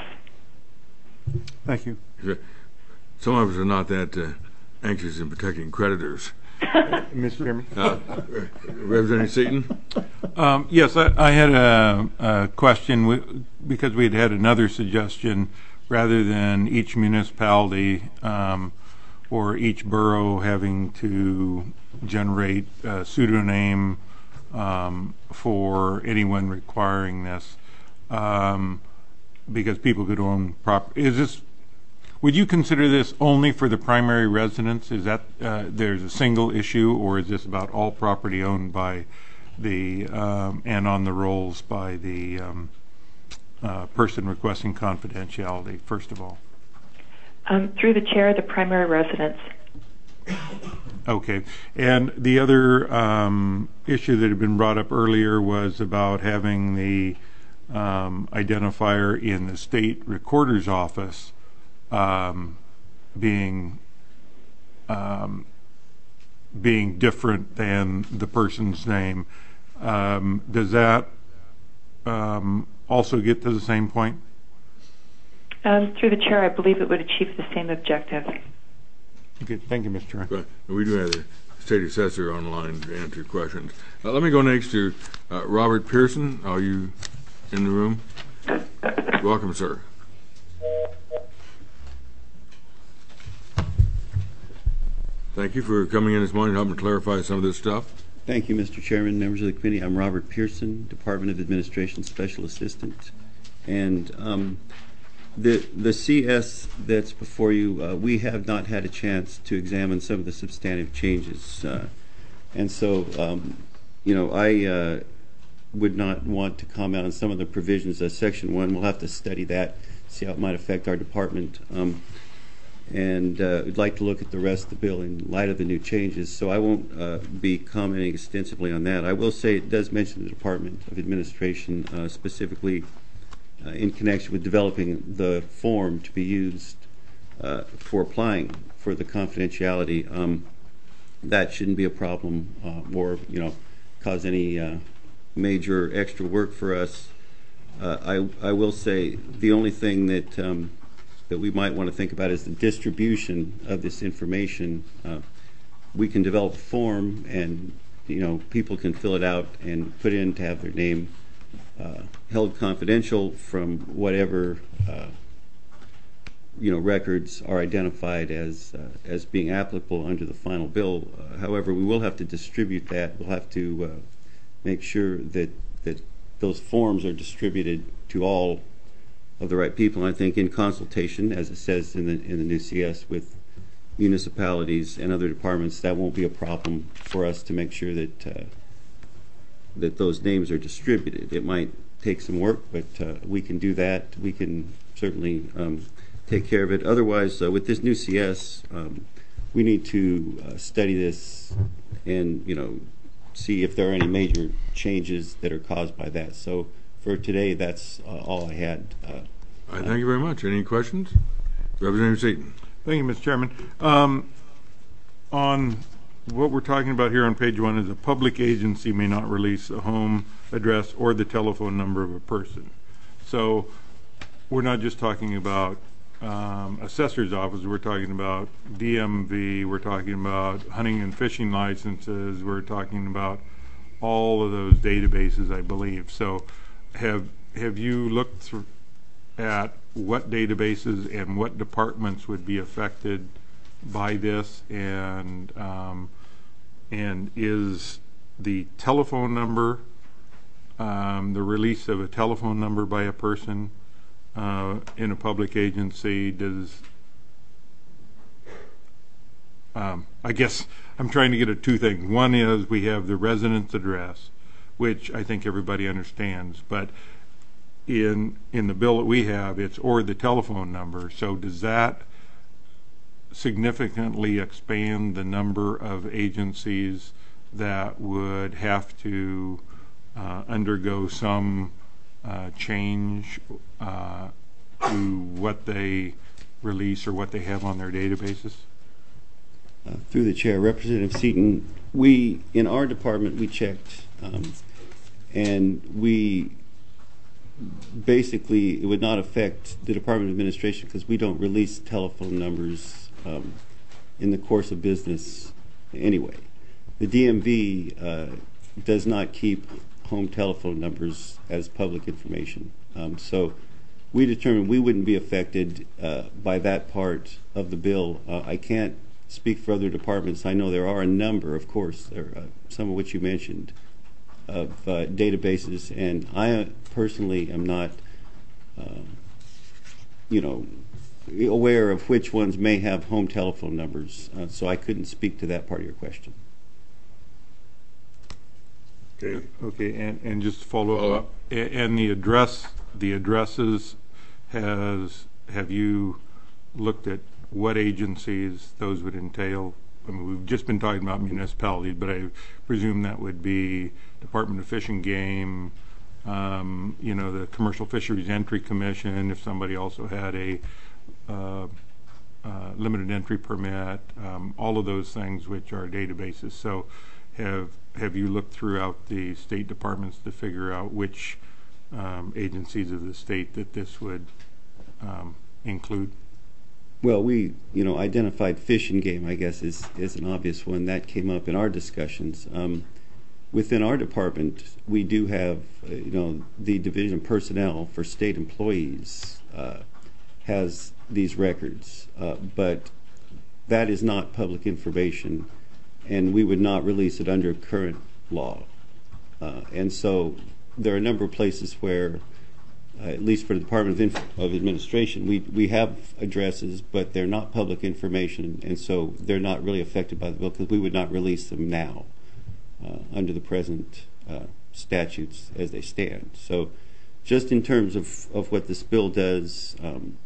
Thank you. Some of us are not that uh, anxious in protecting creditors. Mister Chairman? Uh, Representative Seaton? Um, yes, I, I had a, a question w- because we had had another suggestion, rather than each municipality um, or each borough having to generate a pseudonym um, for anyone requiring this, um, because people could own property. Is this? Would you consider this only for the primary residence? Is that uh, there's a single issue, or is this about all property owned by the um, and on the rolls by the um, uh, person requesting confidentiality? First of all, um, through the chair, the primary residence. Okay, and the other um, issue that had been brought up earlier was about having the um, identifier in the state recorder's office Um, being um, being different than the person's name. Um, does that um, also get to the same point? Um, through the chair, I believe it would achieve the same objective. Okay, thank you, Mister Chair. We do have the state assessor online to answer questions. Uh, let me go next to uh, Robert Pearson. Are you in the room? Welcome, sir. Thank you for coming in this morning and helping clarify some of this stuff. Thank you, Mister Chairman, members of the committee. I'm Robert Pearson, Department of Administration Special Assistant. And um, the the C S that's before you, uh, we have not had a chance to examine some of the substantive changes. Uh, and so, um, you know, I uh, would not want to comment on some of the provisions of Section one. We'll have to study that, see how it might affect our department. Um, and uh, we'd like to look at the rest of the bill in light of the new changes, so I won't uh, be commenting extensively on that. I will say it does mention the Department of Administration uh, specifically uh, in connection with developing the form to be used uh, for applying for the confidentiality. Um, that shouldn't be a problem uh, or, you know, cause any uh, major extra work for us. Uh, I, I will say the only thing that um, that we might want to think about is the distribution of this information. Uh, we can develop a form, and you know, people can fill it out and put in to have their name uh, held confidential from whatever uh, you know records are identified as uh, as being applicable under the final bill. Uh, however, we will have to distribute that. We'll have to uh, make sure that that those forms are distributed to all of the right people. And I think in consultation, as it says in the in the new C S, with municipalities and other departments, that won't be a problem for us to make sure that uh, that those names are distributed. It might take some work, but uh, we can do that. We can certainly um, take care of it. Otherwise, uh, with this new C S, um, we need to uh, study this and, you know, see if there are any major changes that are caused by that. So for today, that's uh, all I had. Uh, all right, thank you very much. Any questions? Representative Seaton. Thank you, Mister Chairman. Um, on what we're talking about here on page one is a public agency may not release a home address or the telephone number of a person. So we're not just talking about um, assessor's office, we're talking about D M V, we're talking about hunting and fishing licenses, we're talking about all of those databases, I believe. So have have you looked through at what databases and what departments would be affected by this, and um, and is the telephone number, um, the release of a telephone number by a person uh, in a public agency, does um, I guess I'm trying to get at two things. One is we have the residence address, which I think everybody understands, but in in the bill that we have, it's or the telephone number. So does that significantly expand the number of agencies that would have to uh, undergo some uh, change uh, to what they release or what they have on their databases? Uh, through the chair, Representative Seaton, we, in our department, we checked, um, and we basically, it would not affect the Department of Administration because we don't release telephone numbers um, in the course of business anyway. The D M V uh, does not keep home telephone numbers as public information. Um, so we determined we wouldn't be affected uh, by that part of the bill. Uh, I can't speak for other departments. I know there are a number, of course, there, uh, some of which you mentioned, of uh, databases, and I personally am not, uh, you know, aware of which ones may have home telephone numbers, uh, so I couldn't speak to that part of your question. Okay. Okay, and, and just to follow up, and the address, the addresses, has have you looked at what agencies those would entail? I mean, we've just been talking about municipalities, but I presume that would be Department of Fish and Game, um, you know, the Commercial Fisheries Entry Commission, if somebody also had a uh, uh, limited entry permit, um, all of those things which are databases. So have have you looked throughout the state departments to figure out which um, agencies of the state that this would um, include? Well, we, you know, identified Fish and Game, I guess, is, is an obvious one. That came up in our discussions. Um, within our department, we do have, uh, you know, the division personnel for state employees uh, has these records, uh, but that is not public information, and we would not release it under current law. Uh, and so there are a number of places where, Uh, at least for the Department of, Inf- of Administration, we we have addresses, but they're not public information, and so they're not really affected by the bill because we would not release them now uh, under the present uh, statutes as they stand. So just in terms of, of what this bill does, um,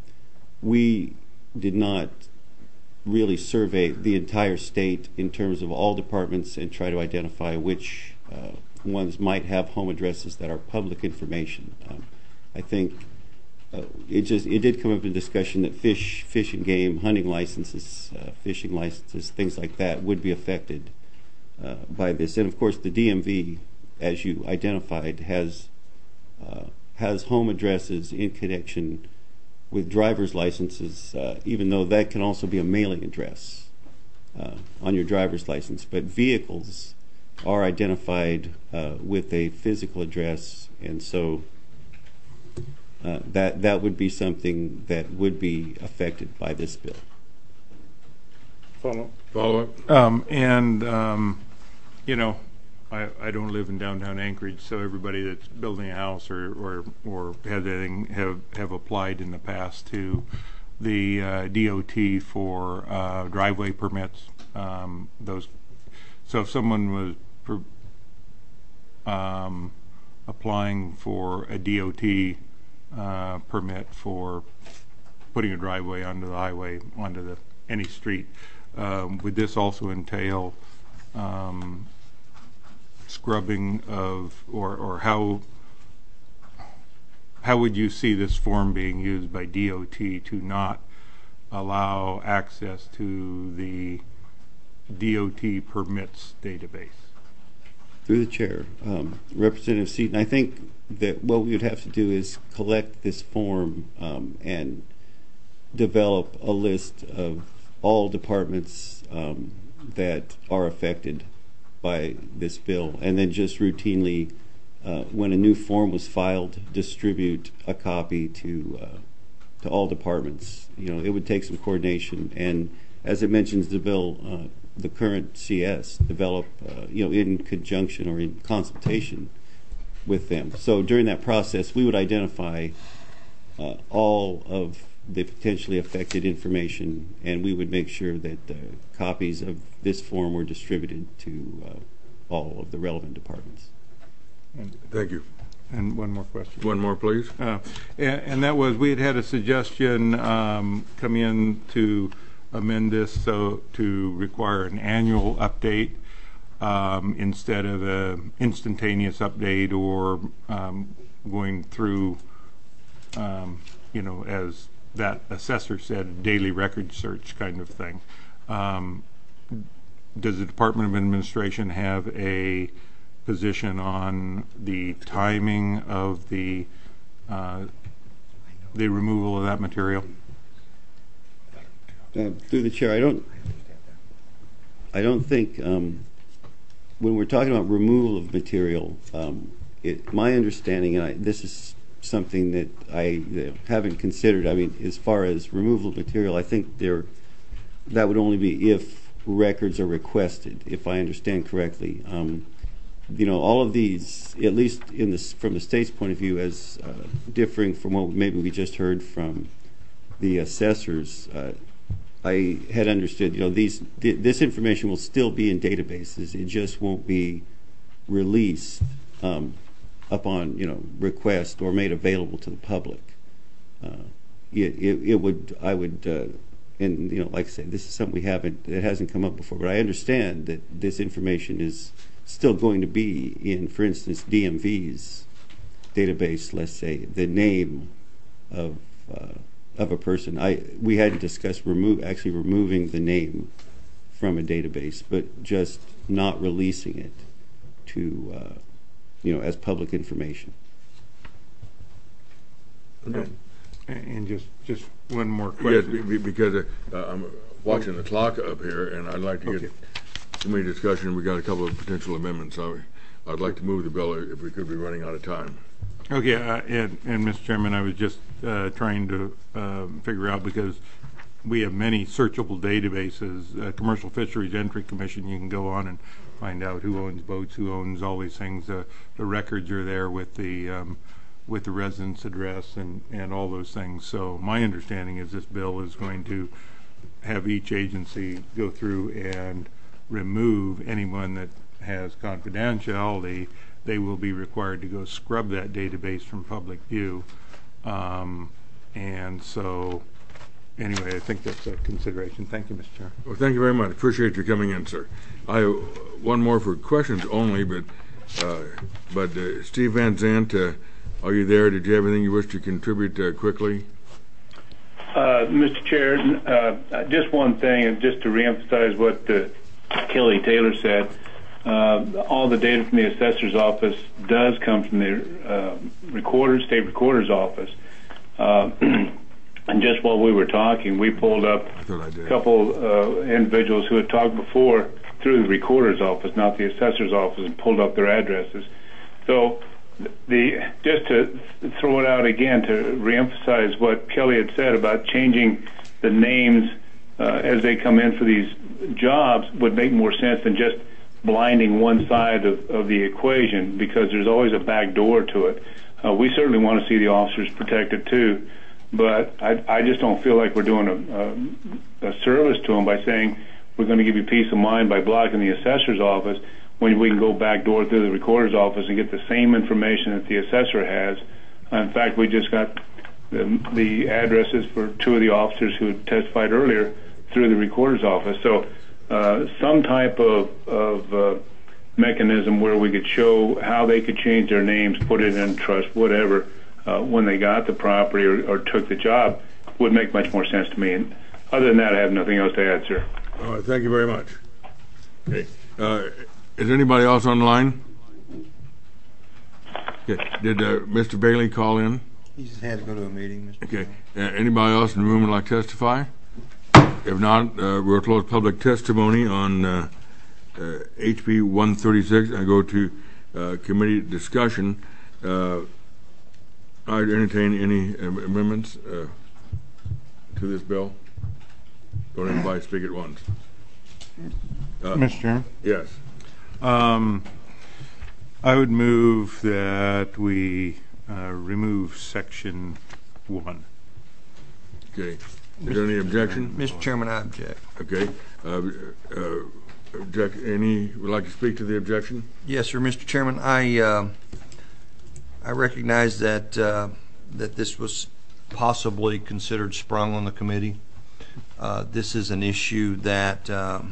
we did not really survey the entire state in terms of all departments and try to identify which uh, ones might have home addresses that are public information. Um, I think uh, it just it did come up in discussion that fish, fish and game, hunting licenses, uh, fishing licenses, things like that would be affected uh, by this. And of course, the D M V, as you identified, has uh, has home addresses in connection with driver's licenses, uh, even though that can also be a mailing address uh, on your driver's license. But vehicles are identified uh, with a physical address, and so Uh, that that would be something that would be affected by this bill. Follow follow up. Um, and um, you know, I, I don't live in downtown Anchorage, so everybody that's building a house or, or, or has anything have, have applied in the past to the uh, D O T for uh, driveway permits. Um, those, so if someone was per, um, applying for a D O T uh, permit for putting a driveway onto the highway, onto the any street, um, would this also entail um, scrubbing of, or, or how how would you see this form being used by D O T to not allow access to the D O T permits database? Through the chair, um, Representative Seaton, I think that what we would have to do is collect this form um, and develop a list of all departments um, that are affected by this bill, and then just routinely, uh, when a new form was filed, distribute a copy to uh, to all departments. You know, it would take some coordination, and as it mentions the bill, uh, the current C S develop, uh, you know, in conjunction or in consultation with them. So during that process, we would identify uh, all of the potentially affected information, and we would make sure that uh, copies of this form were distributed to uh, all of the relevant departments. And, Thank you. And one more question. One more, please. Uh, and, and that was, we had had a suggestion um, come in to amend this so to require an annual update um, instead of an instantaneous update, or um, going through, um, you know, as that assessor said, daily record search kind of thing. Um, does the Department of Administration have a position on the timing of the uh, the removal of that material? Uh, through the chair, I don't. I don't think um, when we're talking about removal of material, um, it, my understanding, and I, this is something that I uh, haven't considered. I mean, as far as removal of material, I think there that would only be if records are requested, if I understand correctly. Um, you know, all of these, at least in this, from the state's point of view, as uh, differing from what maybe we just heard from the assessors. Uh, I had understood, you know, these th this information will still be in databases. It just won't be released um, upon, you know, request or made available to the public. Uh, it, it, it would, I would, uh, and you know, like I said, this is something we haven't, it hasn't come up before. But I understand that this information is still going to be in, for instance, D M V's database. Let's say the name of. Uh, of a person. I we hadn't discussed remove actually removing the name from a database, but just not releasing it to uh, you know, as public information. Okay. And just just one more question. Yes, be- because uh, I'm watching the clock up here, and I'd like to Okay. get committee discussion. We got a couple of potential amendments. So I'd like to move the bill if we could be running out of time. Okay, uh, and, and Mister Chairman, I was just uh, trying to uh, figure out, because we have many searchable databases. Uh, Commercial Fisheries Entry Commission, you can go on and find out who owns boats, who owns all these things. Uh, the records are there with the um, with the residence address and, and all those things. So my understanding is this bill is going to have each agency go through and remove anyone that has confidentiality. They will be required to go scrub that database from public view. Um, and so, anyway, I think that's a consideration. Thank you, Mister Chair. Well, thank you very much. Appreciate you coming in, sir. I have one more for questions only, but uh, but uh, Steve Van Zandt, uh, are you there? Did you have anything you wish to contribute uh, quickly? Uh, Mister Chair, uh, just one thing, and just to reemphasize what uh, Kelly Taylor said. Uh, all the data from the assessor's office does come from the uh, recorder, state recorder's office. Uh, and just while we were talking, we pulled up a couple uh, individuals who had talked before through the recorder's office, not the assessor's office, and pulled up their addresses. So, the just to throw it out again to reemphasize what Kelly had said about changing the names uh, as they come in for these jobs would make more sense than just blinding one side of, of the equation, because there's always a back door to it. Uh, we certainly want to see the officers protected too, but I, I just don't feel like we're doing a, a, a service to them by saying we're going to give you peace of mind by blocking the assessor's office when we can go back door through the recorder's office and get the same information that the assessor has. In fact, we just got the, the addresses for two of the officers who had testified earlier through the recorder's office. So uh, some type of, of uh, mechanism where we could show how they could change their names, put it in trust, whatever, uh, when they got the property or, or took the job would make much more sense to me. And other than that, I have nothing else to add, sir. All right, thank you very much. Okay. Uh, is anybody else on the line? Okay. Did uh, Mister Bailey call in? He just had to go to a meeting, Mister Okay. Uh, anybody else in the room would like to testify? If not, uh, we'll close public testimony on uh, uh, H B one thirty-six and go to uh, committee discussion. Uh, I'd entertain any am- amendments uh, to this bill. Don't everybody speak at once. Uh, Mister Chairman? Yes. Um, I would move that we uh, remove section one. Okay. Is there any objection? Mister Chairman, I object. Okay. Uh, uh, object. Any would like to speak to the objection? Yes, sir, Mister Chairman. I uh, I recognize that uh, that this was possibly considered sprung on the committee. Uh, this is an issue that um,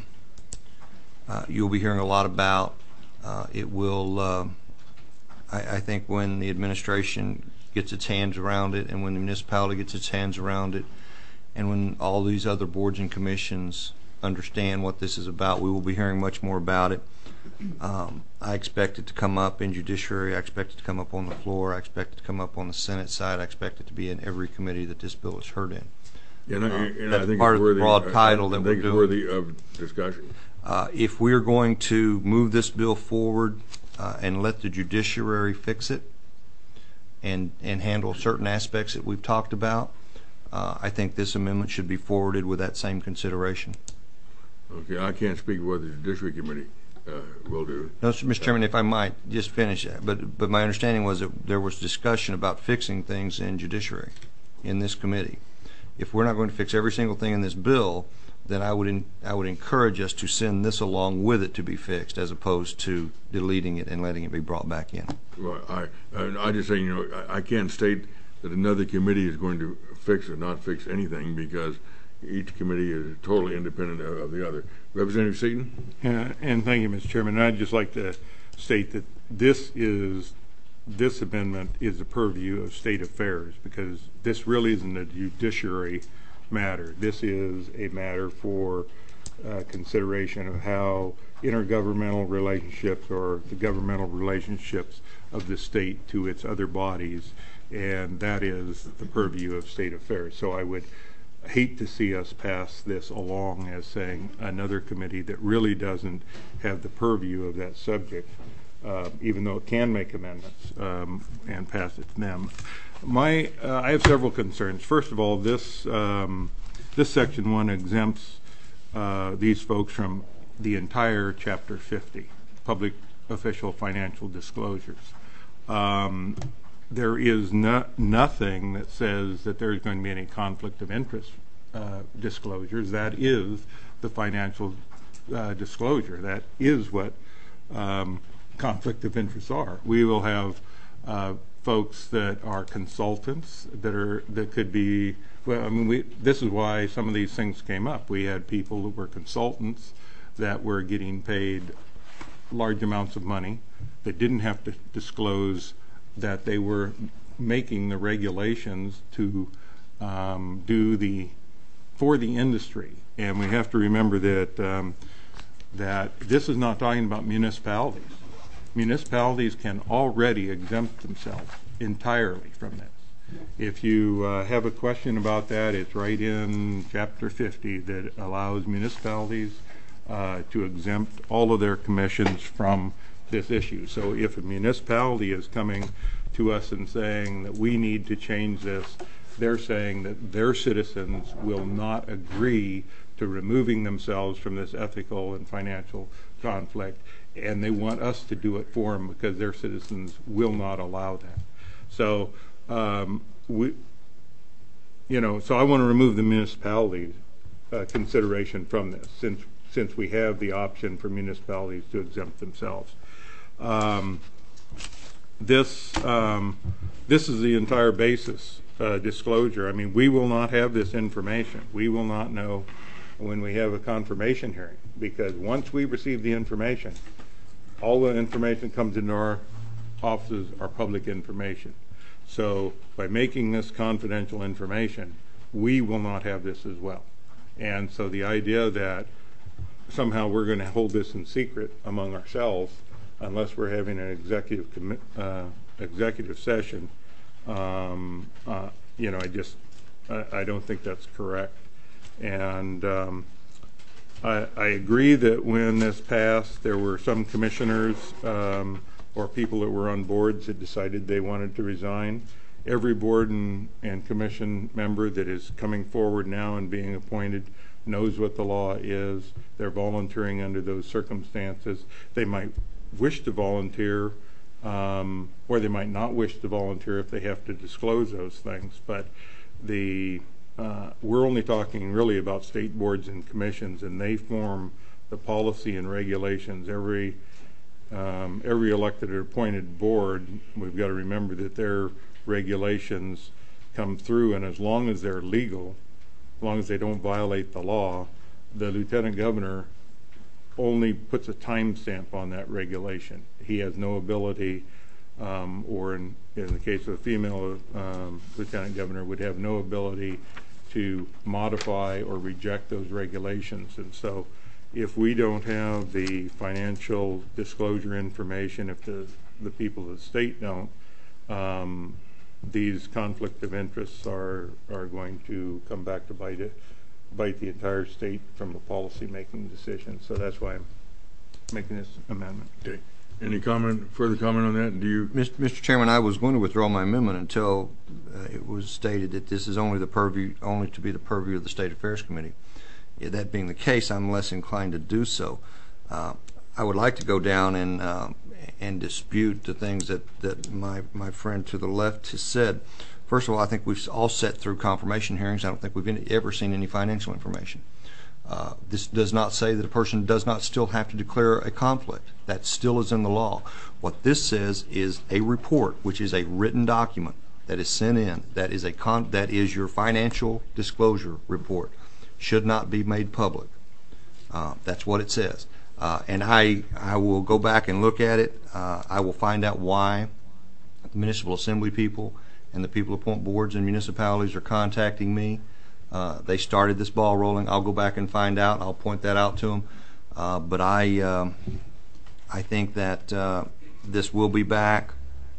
uh, you'll be hearing a lot about. Uh, it will, uh, I, I think, when the administration gets its hands around it, and when the municipality gets its hands around it, and when all these other boards and commissions understand what this is about, we will be hearing much more about it. Um, I expect it to come up in judiciary. I expect it to come up on the floor. I expect it to come up on the Senate side. I expect it to be in every committee that this bill is heard in. Yeah, and I, and That's I think part it's of worthy, the broad title I, I that think we're it's doing. worthy of discussion. Uh, if we're going to move this bill forward uh, and let the judiciary fix it and and handle certain aspects that we've talked about, uh, I think this amendment should be forwarded with that same consideration. Okay, I can't speak what the Judiciary Committee uh, will do. No, sir, Mister Chairman, if I might just finish that. But but my understanding was that there was discussion about fixing things in judiciary in this committee. If we're not going to fix every single thing in this bill, then I would in, I would encourage us to send this along with it to be fixed, as opposed to deleting it and letting it be brought back in. Well, I I just say, you know, I, I can't state that another committee is going to fix or not fix anything, because each committee is totally independent of, of the other. Representative Seaton? Yeah, and thank you, Mister Chairman. I'd just like to state that this is this amendment is the purview of state affairs, because this really isn't a judiciary matter. This is a matter for uh, consideration of how intergovernmental relationships or the governmental relationships of the state to its other bodies, and that is the purview of state affairs. So I would hate to see us pass this along as saying another committee that really doesn't have the purview of that subject, uh, even though it can make amendments um, and pass it to them. My, uh, I have several concerns. First of all, this um, this section one exempts uh, these folks from the entire Chapter fifty, public official financial disclosures. Um, there is no, nothing that says that there's going to be any conflict of interest uh, disclosures. That is the financial uh, disclosure. That is what um, conflict of interests are. We will have uh, folks that are consultants that are that could be, well, I mean, we, this is why some of these things came up. We had people that were consultants that were getting paid large amounts of money that didn't have to disclose that they were making the regulations to um, do the for the industry. And we have to remember that um, that this is not talking about municipalities. Municipalities can already exempt themselves entirely from this. If you uh, have a question about that, it's right in Chapter fifty that allows municipalities uh, to exempt all of their commissions from this issue. So if a municipality is coming to us and saying that we need to change this, they're saying that their citizens will not agree to removing themselves from this ethical and financial conflict, and they want us to do it for them because their citizens will not allow that. So um, we, you know, so I want to remove the municipality uh, consideration from this, since since we have the option for municipalities to exempt themselves. Um, this um, this is the entire basis uh, disclosure. I mean, we will not have this information. We will not know when we have a confirmation hearing, because once we receive the information, all the information comes into our offices are public information. So by making this confidential information, we will not have this as well. And so the idea that somehow we're going to hold this in secret among ourselves, unless we're having an executive commi- uh, executive session, um, uh, you know, I just I, I don't think that's correct. And um, I, I agree that when this passed, there were some commissioners um, or people that were on boards that decided they wanted to resign. Every board and, and commission member that is coming forward now and being appointed knows what the law is. They're volunteering under those circumstances. They might wish to volunteer, um, or they might not wish to volunteer if they have to disclose those things. But the uh, we're only talking really about state boards and commissions, and they form the policy and regulations. Every um, every elected or appointed board, we've got to remember that their regulations come through, and as long as they're legal, as long as they don't violate the law, the lieutenant governor only puts a timestamp on that regulation. He has no ability, um, or in, in the case of a female um, lieutenant governor, would have no ability to modify or reject those regulations. And so if we don't have the financial disclosure information, if the, the people of the state don't, um, these conflict of interests are are going to come back to bite it, bite the entire state from a policy-making decision. So that's why I'm making this amendment. Okay. Any comment, further comment on that? Do you, Mister Chairman, I was going to withdraw my amendment until uh, it was stated that this is only the purview, only to be the purview of the State Affairs Committee. Yeah, that being the case, I'm less inclined to do so. Uh, I would like to go down and uh, and dispute the things that, that my, my friend to the left has said. First of all, I think we've all sat through confirmation hearings. I don't think we've any, ever seen any financial information. Uh, this does not say that a person does not still have to declare a conflict. That still is in the law. What this says is a report, which is a written document that is sent in, that is a con- that is your financial disclosure report, should not be made public. Uh, that's what it says. Uh, and I, I will go back and look at it. Uh, I will find out why the municipal assembly people and the people who appoint boards and municipalities are contacting me. Uh, they started this ball rolling. I'll go back and find out. I'll point that out to them. Uh, but I, uh, I think that uh, this will be back.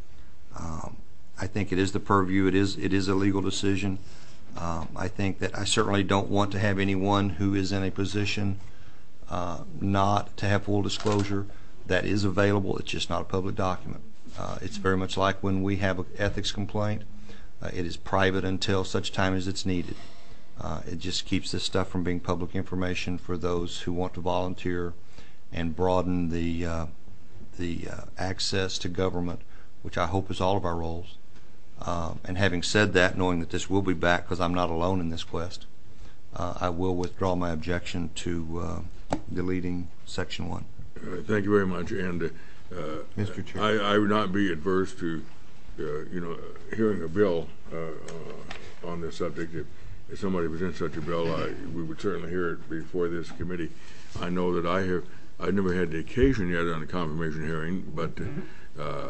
Um, I think it is the purview. It is, it is a legal decision. Um, I think that I certainly don't want to have anyone who is in a position uh, not to have full disclosure. That is available. It's just not a public document. Uh, it's very much like when we have an ethics complaint. Uh, it is private until such time as it's needed. Uh, it just keeps this stuff from being public information for those who want to volunteer and broaden the uh, the uh, access to government, which I hope is all of our roles. Uh, and having said that, knowing that this will be back because I'm not alone in this quest, uh, I will withdraw my objection to uh, deleting Section one. Uh, thank you very much. And uh, Mister Chair, I, I would not be adverse to, uh, you know, hearing a bill uh, uh, on this subject. If, if somebody was in such a bill, I, we would certainly hear it before this committee. I know that I have, I've never had the occasion yet on a confirmation hearing, but uh,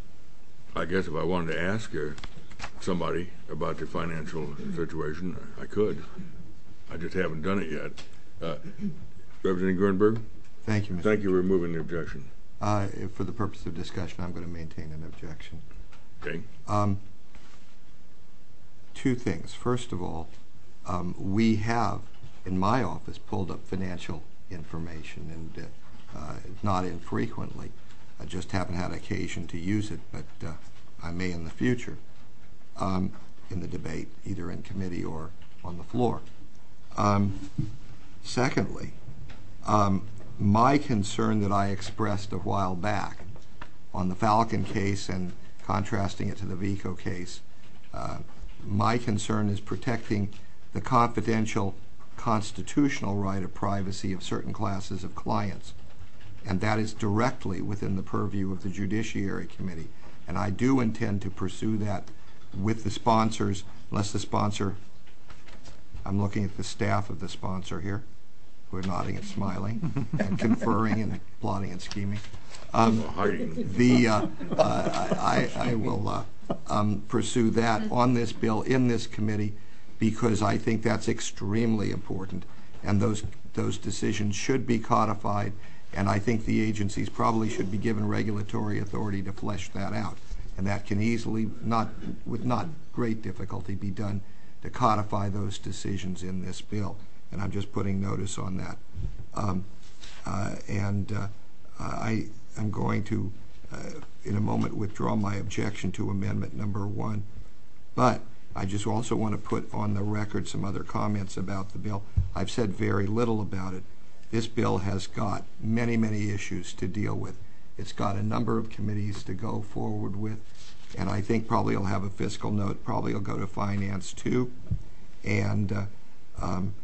I guess if I wanted to ask uh, somebody about the financial situation, I could. I just haven't done it yet. Uh, Representative Grunberg? Thank you, Mister Thank you for removing the objection. Uh, for the purpose of discussion, I'm going to maintain an objection. Okay. Um, two things. First of all, um, we have, in my office, pulled up financial information, and uh, uh, not infrequently. I just haven't had occasion to use it, but uh, I may in the future um, in the debate, either in committee or on the floor. Um, Secondly, um, my concern that I expressed a while back on the Falcon case and contrasting it to the Vico case, uh, my concern is protecting the confidential constitutional right of privacy of certain classes of clients. And that is directly within the purview of the Judiciary Committee. And I do intend to pursue that with the sponsors, unless the sponsor, I'm looking at the staff of the sponsor here, who are nodding and smiling and conferring and plotting and scheming. Um, the uh, uh, I, I will uh, um, pursue that on this bill in this committee, because I think that's extremely important, and those those decisions should be codified, and I think the agencies probably should be given regulatory authority to flesh that out, and that can easily, not with not great difficulty, be done to codify those decisions in this bill. And I'm just putting notice on that. Um, uh, and uh, I am going to, uh, in a moment, withdraw my objection to amendment number one. But I just also want to put on the record some other comments about the bill. I've said very little about it. This bill has got many, many issues to deal with. It's got a number of committees to go forward with, and I think probably it'll have a fiscal note. Probably it'll go to finance too. And uh, um,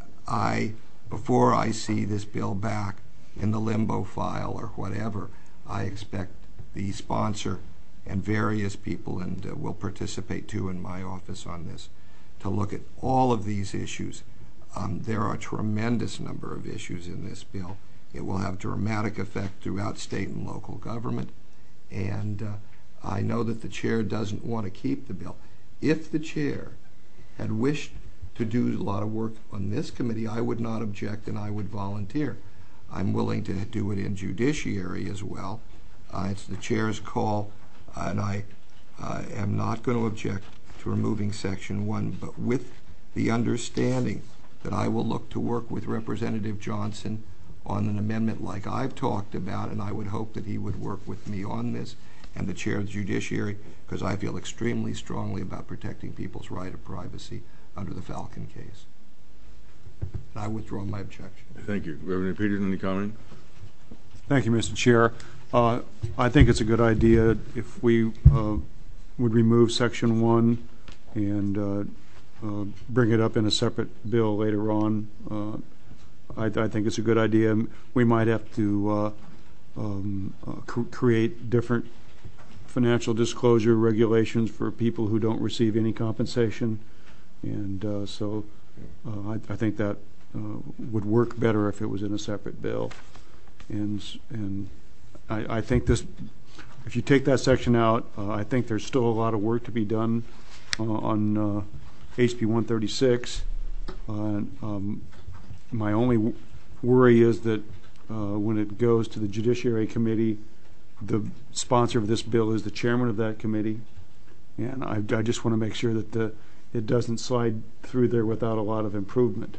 I, before I see this bill back in the limbo file or whatever, I expect the sponsor and various people, and uh, will participate too in my office on this, to look at all of these issues. Um, there are a tremendous number of issues in this bill. It will have dramatic effect throughout state and local government, and uh, I know that the chair doesn't want to keep the bill. If the chair had wished to do a lot of work on this committee, I would not object and I would volunteer. I'm willing to do it in judiciary as well. Uh, it's the chair's call, uh, and I uh, am not going to object to removing section one, but with the understanding that I will look to work with Representative Johnson on an amendment like I've talked about, and I would hope that he would work with me on this, and the chair of the judiciary, because I feel extremely strongly about protecting people's right of privacy under the Falcon case. And I withdraw my objection. Thank you. Reverend Peterson, any comment? Thank you, Mister Chair. Uh, I think it's a good idea if we uh, would remove section one and uh, uh, bring it up in a separate bill later on. Uh, I, I think it's a good idea. We might have to uh, um, uh, cr create different financial disclosure regulations for people who don't receive any compensation. And uh, so uh, I, I think that uh, would work better if it was in a separate bill. And, and I, I think this, if you take that section out, uh, I think there's still a lot of work to be done uh, on uh, H B one thirty-six. Uh, um, my only w worry is that uh, when it goes to the Judiciary Committee, the sponsor of this bill is the chairman of that committee. And I, I just want to make sure that the it doesn't slide through there without a lot of improvement,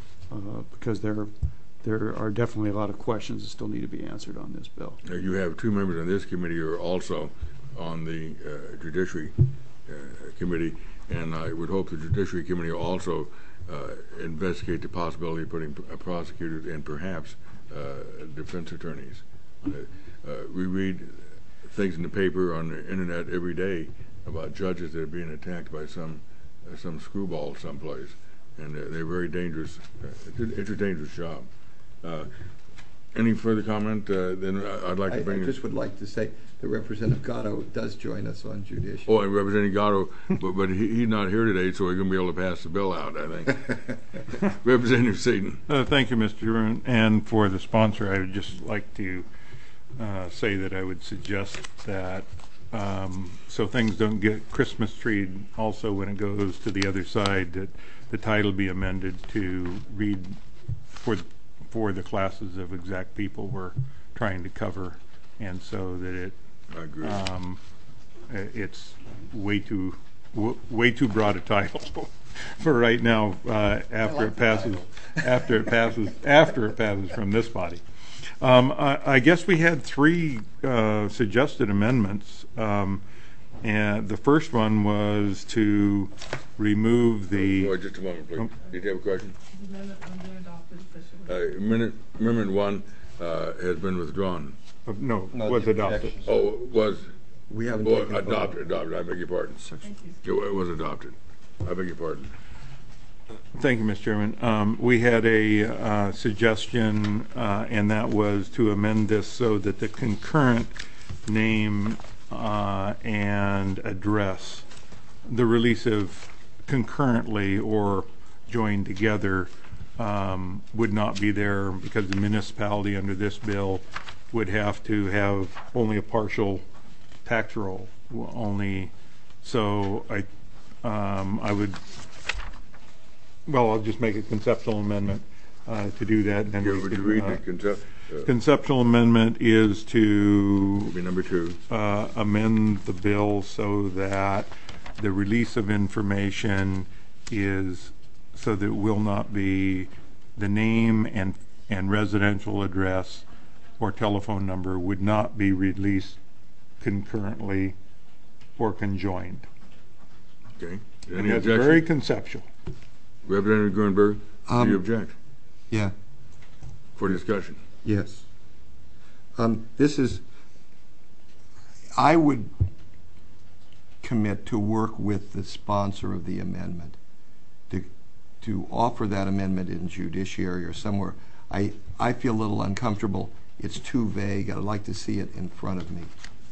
uh, because there, there are definitely a lot of questions that still need to be answered on this bill. Uh, you have two members on this committee who are also on the uh, Judiciary uh, Committee, and I would hope the Judiciary Committee will also uh, investigate the possibility of putting uh, prosecutors and perhaps uh, defense attorneys. Uh, uh, we read things in the paper, on the internet every day about judges that are being attacked by some uh, some screwball someplace, and uh, they're very dangerous. Uh, it's, a, it's a dangerous job. Uh, any further comment? Uh, then I'd like I, to bring. I just would like to say that Representative Gatto does join us on judiciary. Oh, and Representative Gatto, but, but he, he's not here today, so we're going to be able to pass the bill out, I think. Representative Seaton. Uh, thank you, Mister Chairman. And for the sponsor, I would just like to uh, say that I would suggest that um, so things don't get Christmas treed also when it goes to the other side, that the title be amended to read for for the classes of exact people we're trying to cover, and so that it I agree. Um, it's way too w way too broad a title for right now. Uh, after like it passes, after it passes, after it passes from this body. Um, I, I guess we had three uh, suggested amendments, um, and the first one was to remove the. Oh, just a moment, please. Oh. Did you have a question? The amendment when they adopted the Uh, amendment, amendment one uh, has been withdrawn. Uh, no, No, was the adopted. objections. Oh, was We haven't oh, taken a vote. adopted. Adopted. I beg your pardon. It wa- it was adopted. I beg your pardon. Thank you, Mister Chairman. Um, we had a uh, suggestion, uh, and that was to amend this so that the concurrent name uh, and address, the release of concurrently or joined together, um, would not be there because the municipality under this bill would have to have only a partial tax roll. Only, so I, um, I would. Well, I'll just make a conceptual amendment uh, to do that. And then Yeah, we would you can, read uh, the concept? Uh, conceptual amendment is to be number two. Uh, amend the bill so that the release of information is so that it will not be the name and and residential address or telephone number would not be released concurrently or conjoined. Okay. And Any that's objection? very conceptual. Representative Grunberg, Um, do you object? Yeah. For discussion. Yes. Um, this is, I would commit to work with the sponsor of the amendment to, to offer that amendment in judiciary or somewhere. I, I feel a little uncomfortable. It's too vague. I'd like to see it in front of me.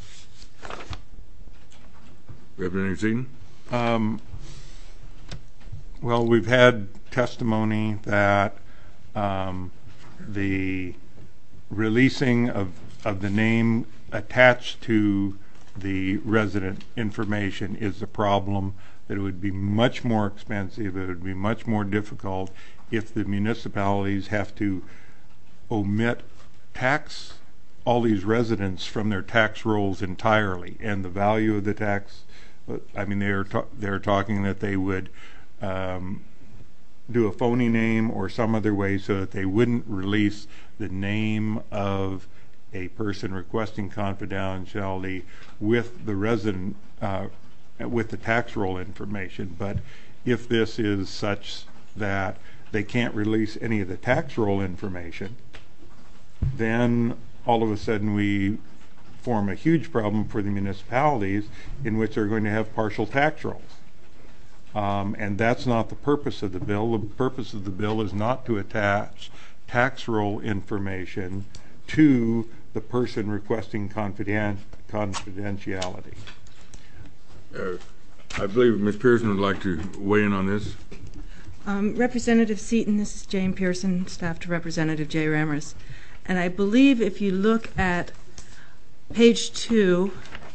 Representative Seaton? Um, well, we've had testimony that um, the releasing of, of the name attached to the resident information is the problem, that it would be much more expensive, it would be much more difficult if the municipalities have to omit tax all these residents from their tax rolls entirely, and the value of the tax, I mean, they're ta- they're talking that they would um, do a phony name or some other way so that they wouldn't release the name of a person requesting confidentiality with the resident, uh, with the tax roll information. But if this is such that they can't release any of the tax roll information, then all of a sudden we form a huge problem for the municipalities in which they're going to have partial tax rolls. Um, and that's not the purpose of the bill. The purpose of the bill is not to attach tax roll information to the person requesting confident, confidentiality. Uh, I believe Miz Pearson would like to weigh in on this. Um, Representative Seaton, this is Jane Pearson, staff to Representative Jay Ramirez. And I believe if you look at page two,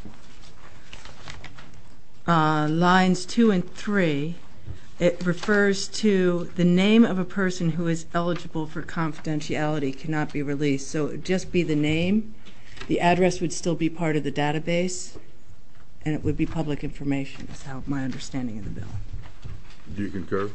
uh, lines two and three, it refers to the name of a person who is eligible for confidentiality cannot be released. So it would just be the name. The address would still be part of the database, and it would be public information, is how my understanding of the bill. Do you concur?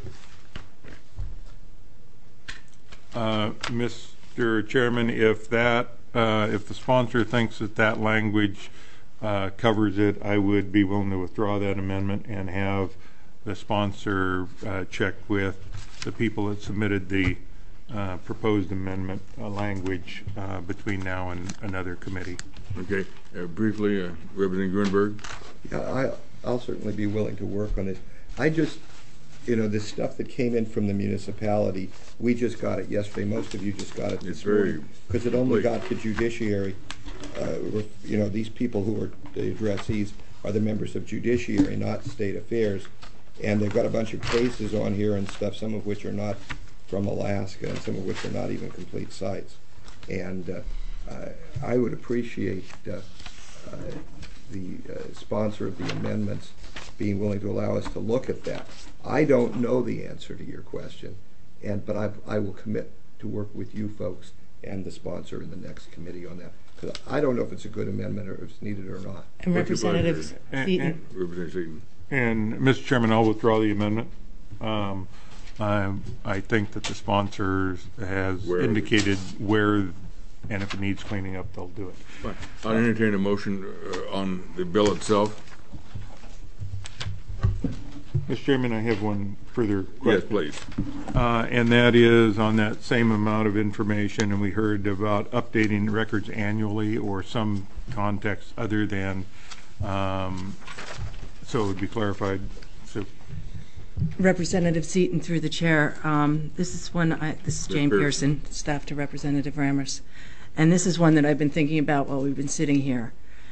Uh, Mister Chairman, if that, uh, if the sponsor thinks that that language uh, covers it, I would be willing to withdraw that amendment and have the sponsor uh, check with the people that submitted the uh, proposed amendment uh, language uh, between now and another committee. Okay. Uh, briefly, uh, Representative Grunberg. Yeah, I, I'll certainly be willing to work on it. I just, you know, this stuff that came in from the municipality, we just got it yesterday. Most of you just got it this morning because it only got to judiciary. Uh, you know, these people who are the addressees are the members of judiciary, not state affairs. And they've got a bunch of cases on here and stuff, some of which are not from Alaska and some of which are not even complete sites. And uh, I, I would appreciate uh, uh, the uh, sponsor of the amendments being willing to allow us to look at that. I don't know the answer to your question, and but I, I will commit to work with you folks and the sponsor in the next committee on that. Because I don't know if it's a good amendment or if it's needed or not. And Representative Seaton. Representative Seaton. And Mister Chairman, I'll withdraw the amendment. Um, I, I think that the sponsor has Where indicated where, and if it needs cleaning up, they'll do it. Fine. I'll entertain a motion uh, on the bill itself. Mister Chairman, I have one further question. Yes, please. Uh, and that is on that same amount of information, and we heard about updating records annually or some context other than, um, so it would be clarified. So, Representative Seaton, through the chair, um, this is one, I, this is Jane Pearson. Pearson, staff to Representative Rammers, and this is one that I've been thinking about while we've been sitting here.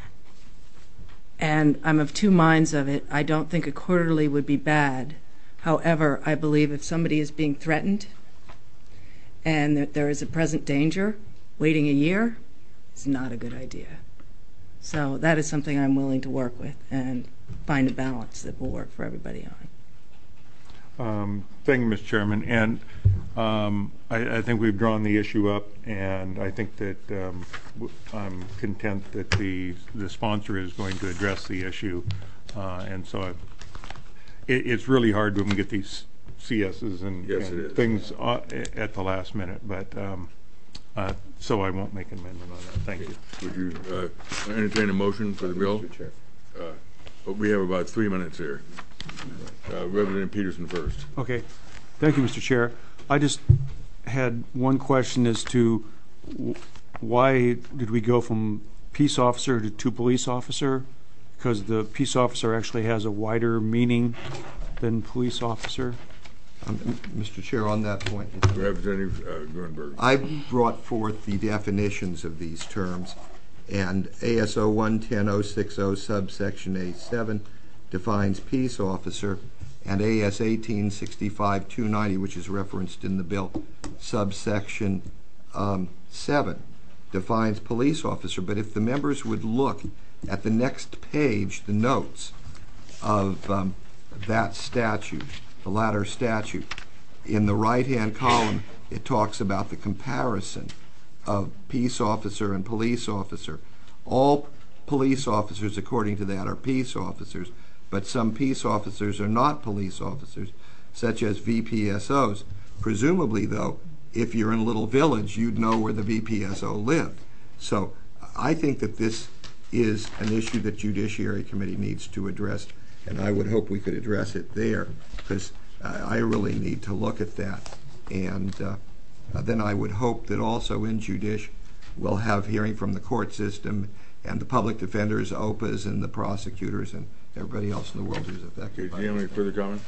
And I'm of two minds of it. I don't think a quarterly would be bad. However, I believe if somebody is being threatened and that there is a present danger, waiting a year is not a good idea. So that is something I'm willing to work with and find a balance that will work for everybody on. Um, thank you, Mister Chairman. And um, I, I think we've drawn the issue up, and I think that um, w- I'm content that the the sponsor is going to address the issue. Uh, and so I, it, it's really hard when we get these C S's and, Yes, and it is. things uh, at the last minute. But um, uh, so I won't make an amendment on that. Thank you. Would you uh, entertain a motion for the bill? Mister Chair. Uh, but we have about three minutes here. Uh, Representative Peterson first. Okay. Thank you, Mister Chair. I just had one question as to w- why did we go from peace officer to, to police officer? Because the peace officer actually has a wider meaning than police officer. Um, Mister Chair, on that point, Representative uh, Grunberg. I brought forth the definitions of these terms, and A S O one ten oh sixty subsection A seven defines peace officer, and A S eighteen sixty-five two ninety, which is referenced in the bill, subsection um, seven, defines police officer. But if the members would look at the next page, the notes of um, that statute, the latter statute, in the right-hand column, it talks about the comparison of peace officer and police officer. All police officers, according to that, are peace officers, but some peace officers are not police officers, such as V P S Os. Presumably, though, if you're in a little village, you'd know where the V P S O lived. So I think that this is an issue that Judiciary Committee needs to address, and I would hope we could address it there, because uh, I really need to look at that. And uh, uh, then I would hope that also in Judish we'll have hearing from the court system and the public defenders, O P As, and the prosecutors, and everybody else in the world who's affected. Okay, do you have any further comment?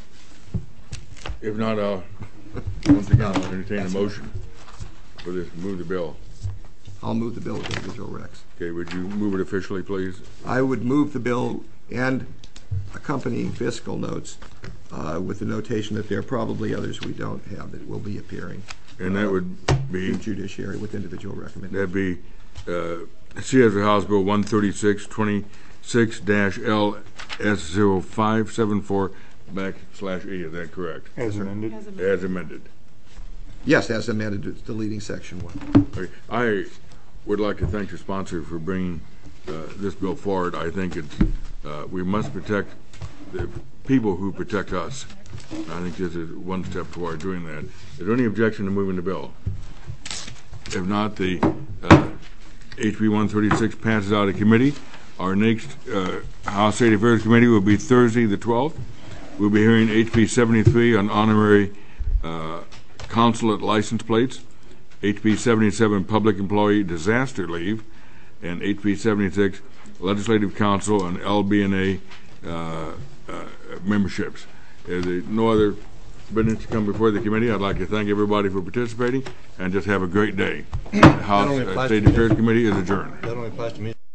If not, I'll once again I'll entertain a motion for this. Move the bill. I'll move the bill with individual recs. Okay, would you move it officially, please? I would move the bill and accompanying fiscal notes uh, with the notation that there are probably others we don't have that will be appearing. And that would be in Judiciary with individual recommendations. That'd be uh, C S House Bill one thirty-six twenty-six L S zero five seven four backslash E. Is that correct? As amended. As amended. As amended. Yes, as amended, it's deleting section one. Okay. I would like to thank the sponsor for bringing uh, this bill forward. I think it's uh, we must protect the people who protect us. I think this is one step toward doing that. Is there any objection to moving the bill? If not, the uh, H B one thirty-six passes out of committee. Our next uh, House State Affairs Committee will be Thursday the twelfth. We'll be hearing H B seventy-three on honorary uh, consulate license plates, H B seventy-seven public employee disaster leave, and H B seventy-six legislative council on L B N A uh, uh, memberships. There's no other business to come before the committee. I'd like to thank everybody for participating and just have a great day. The House uh, State Affairs Committee is adjourned. That only applies to me.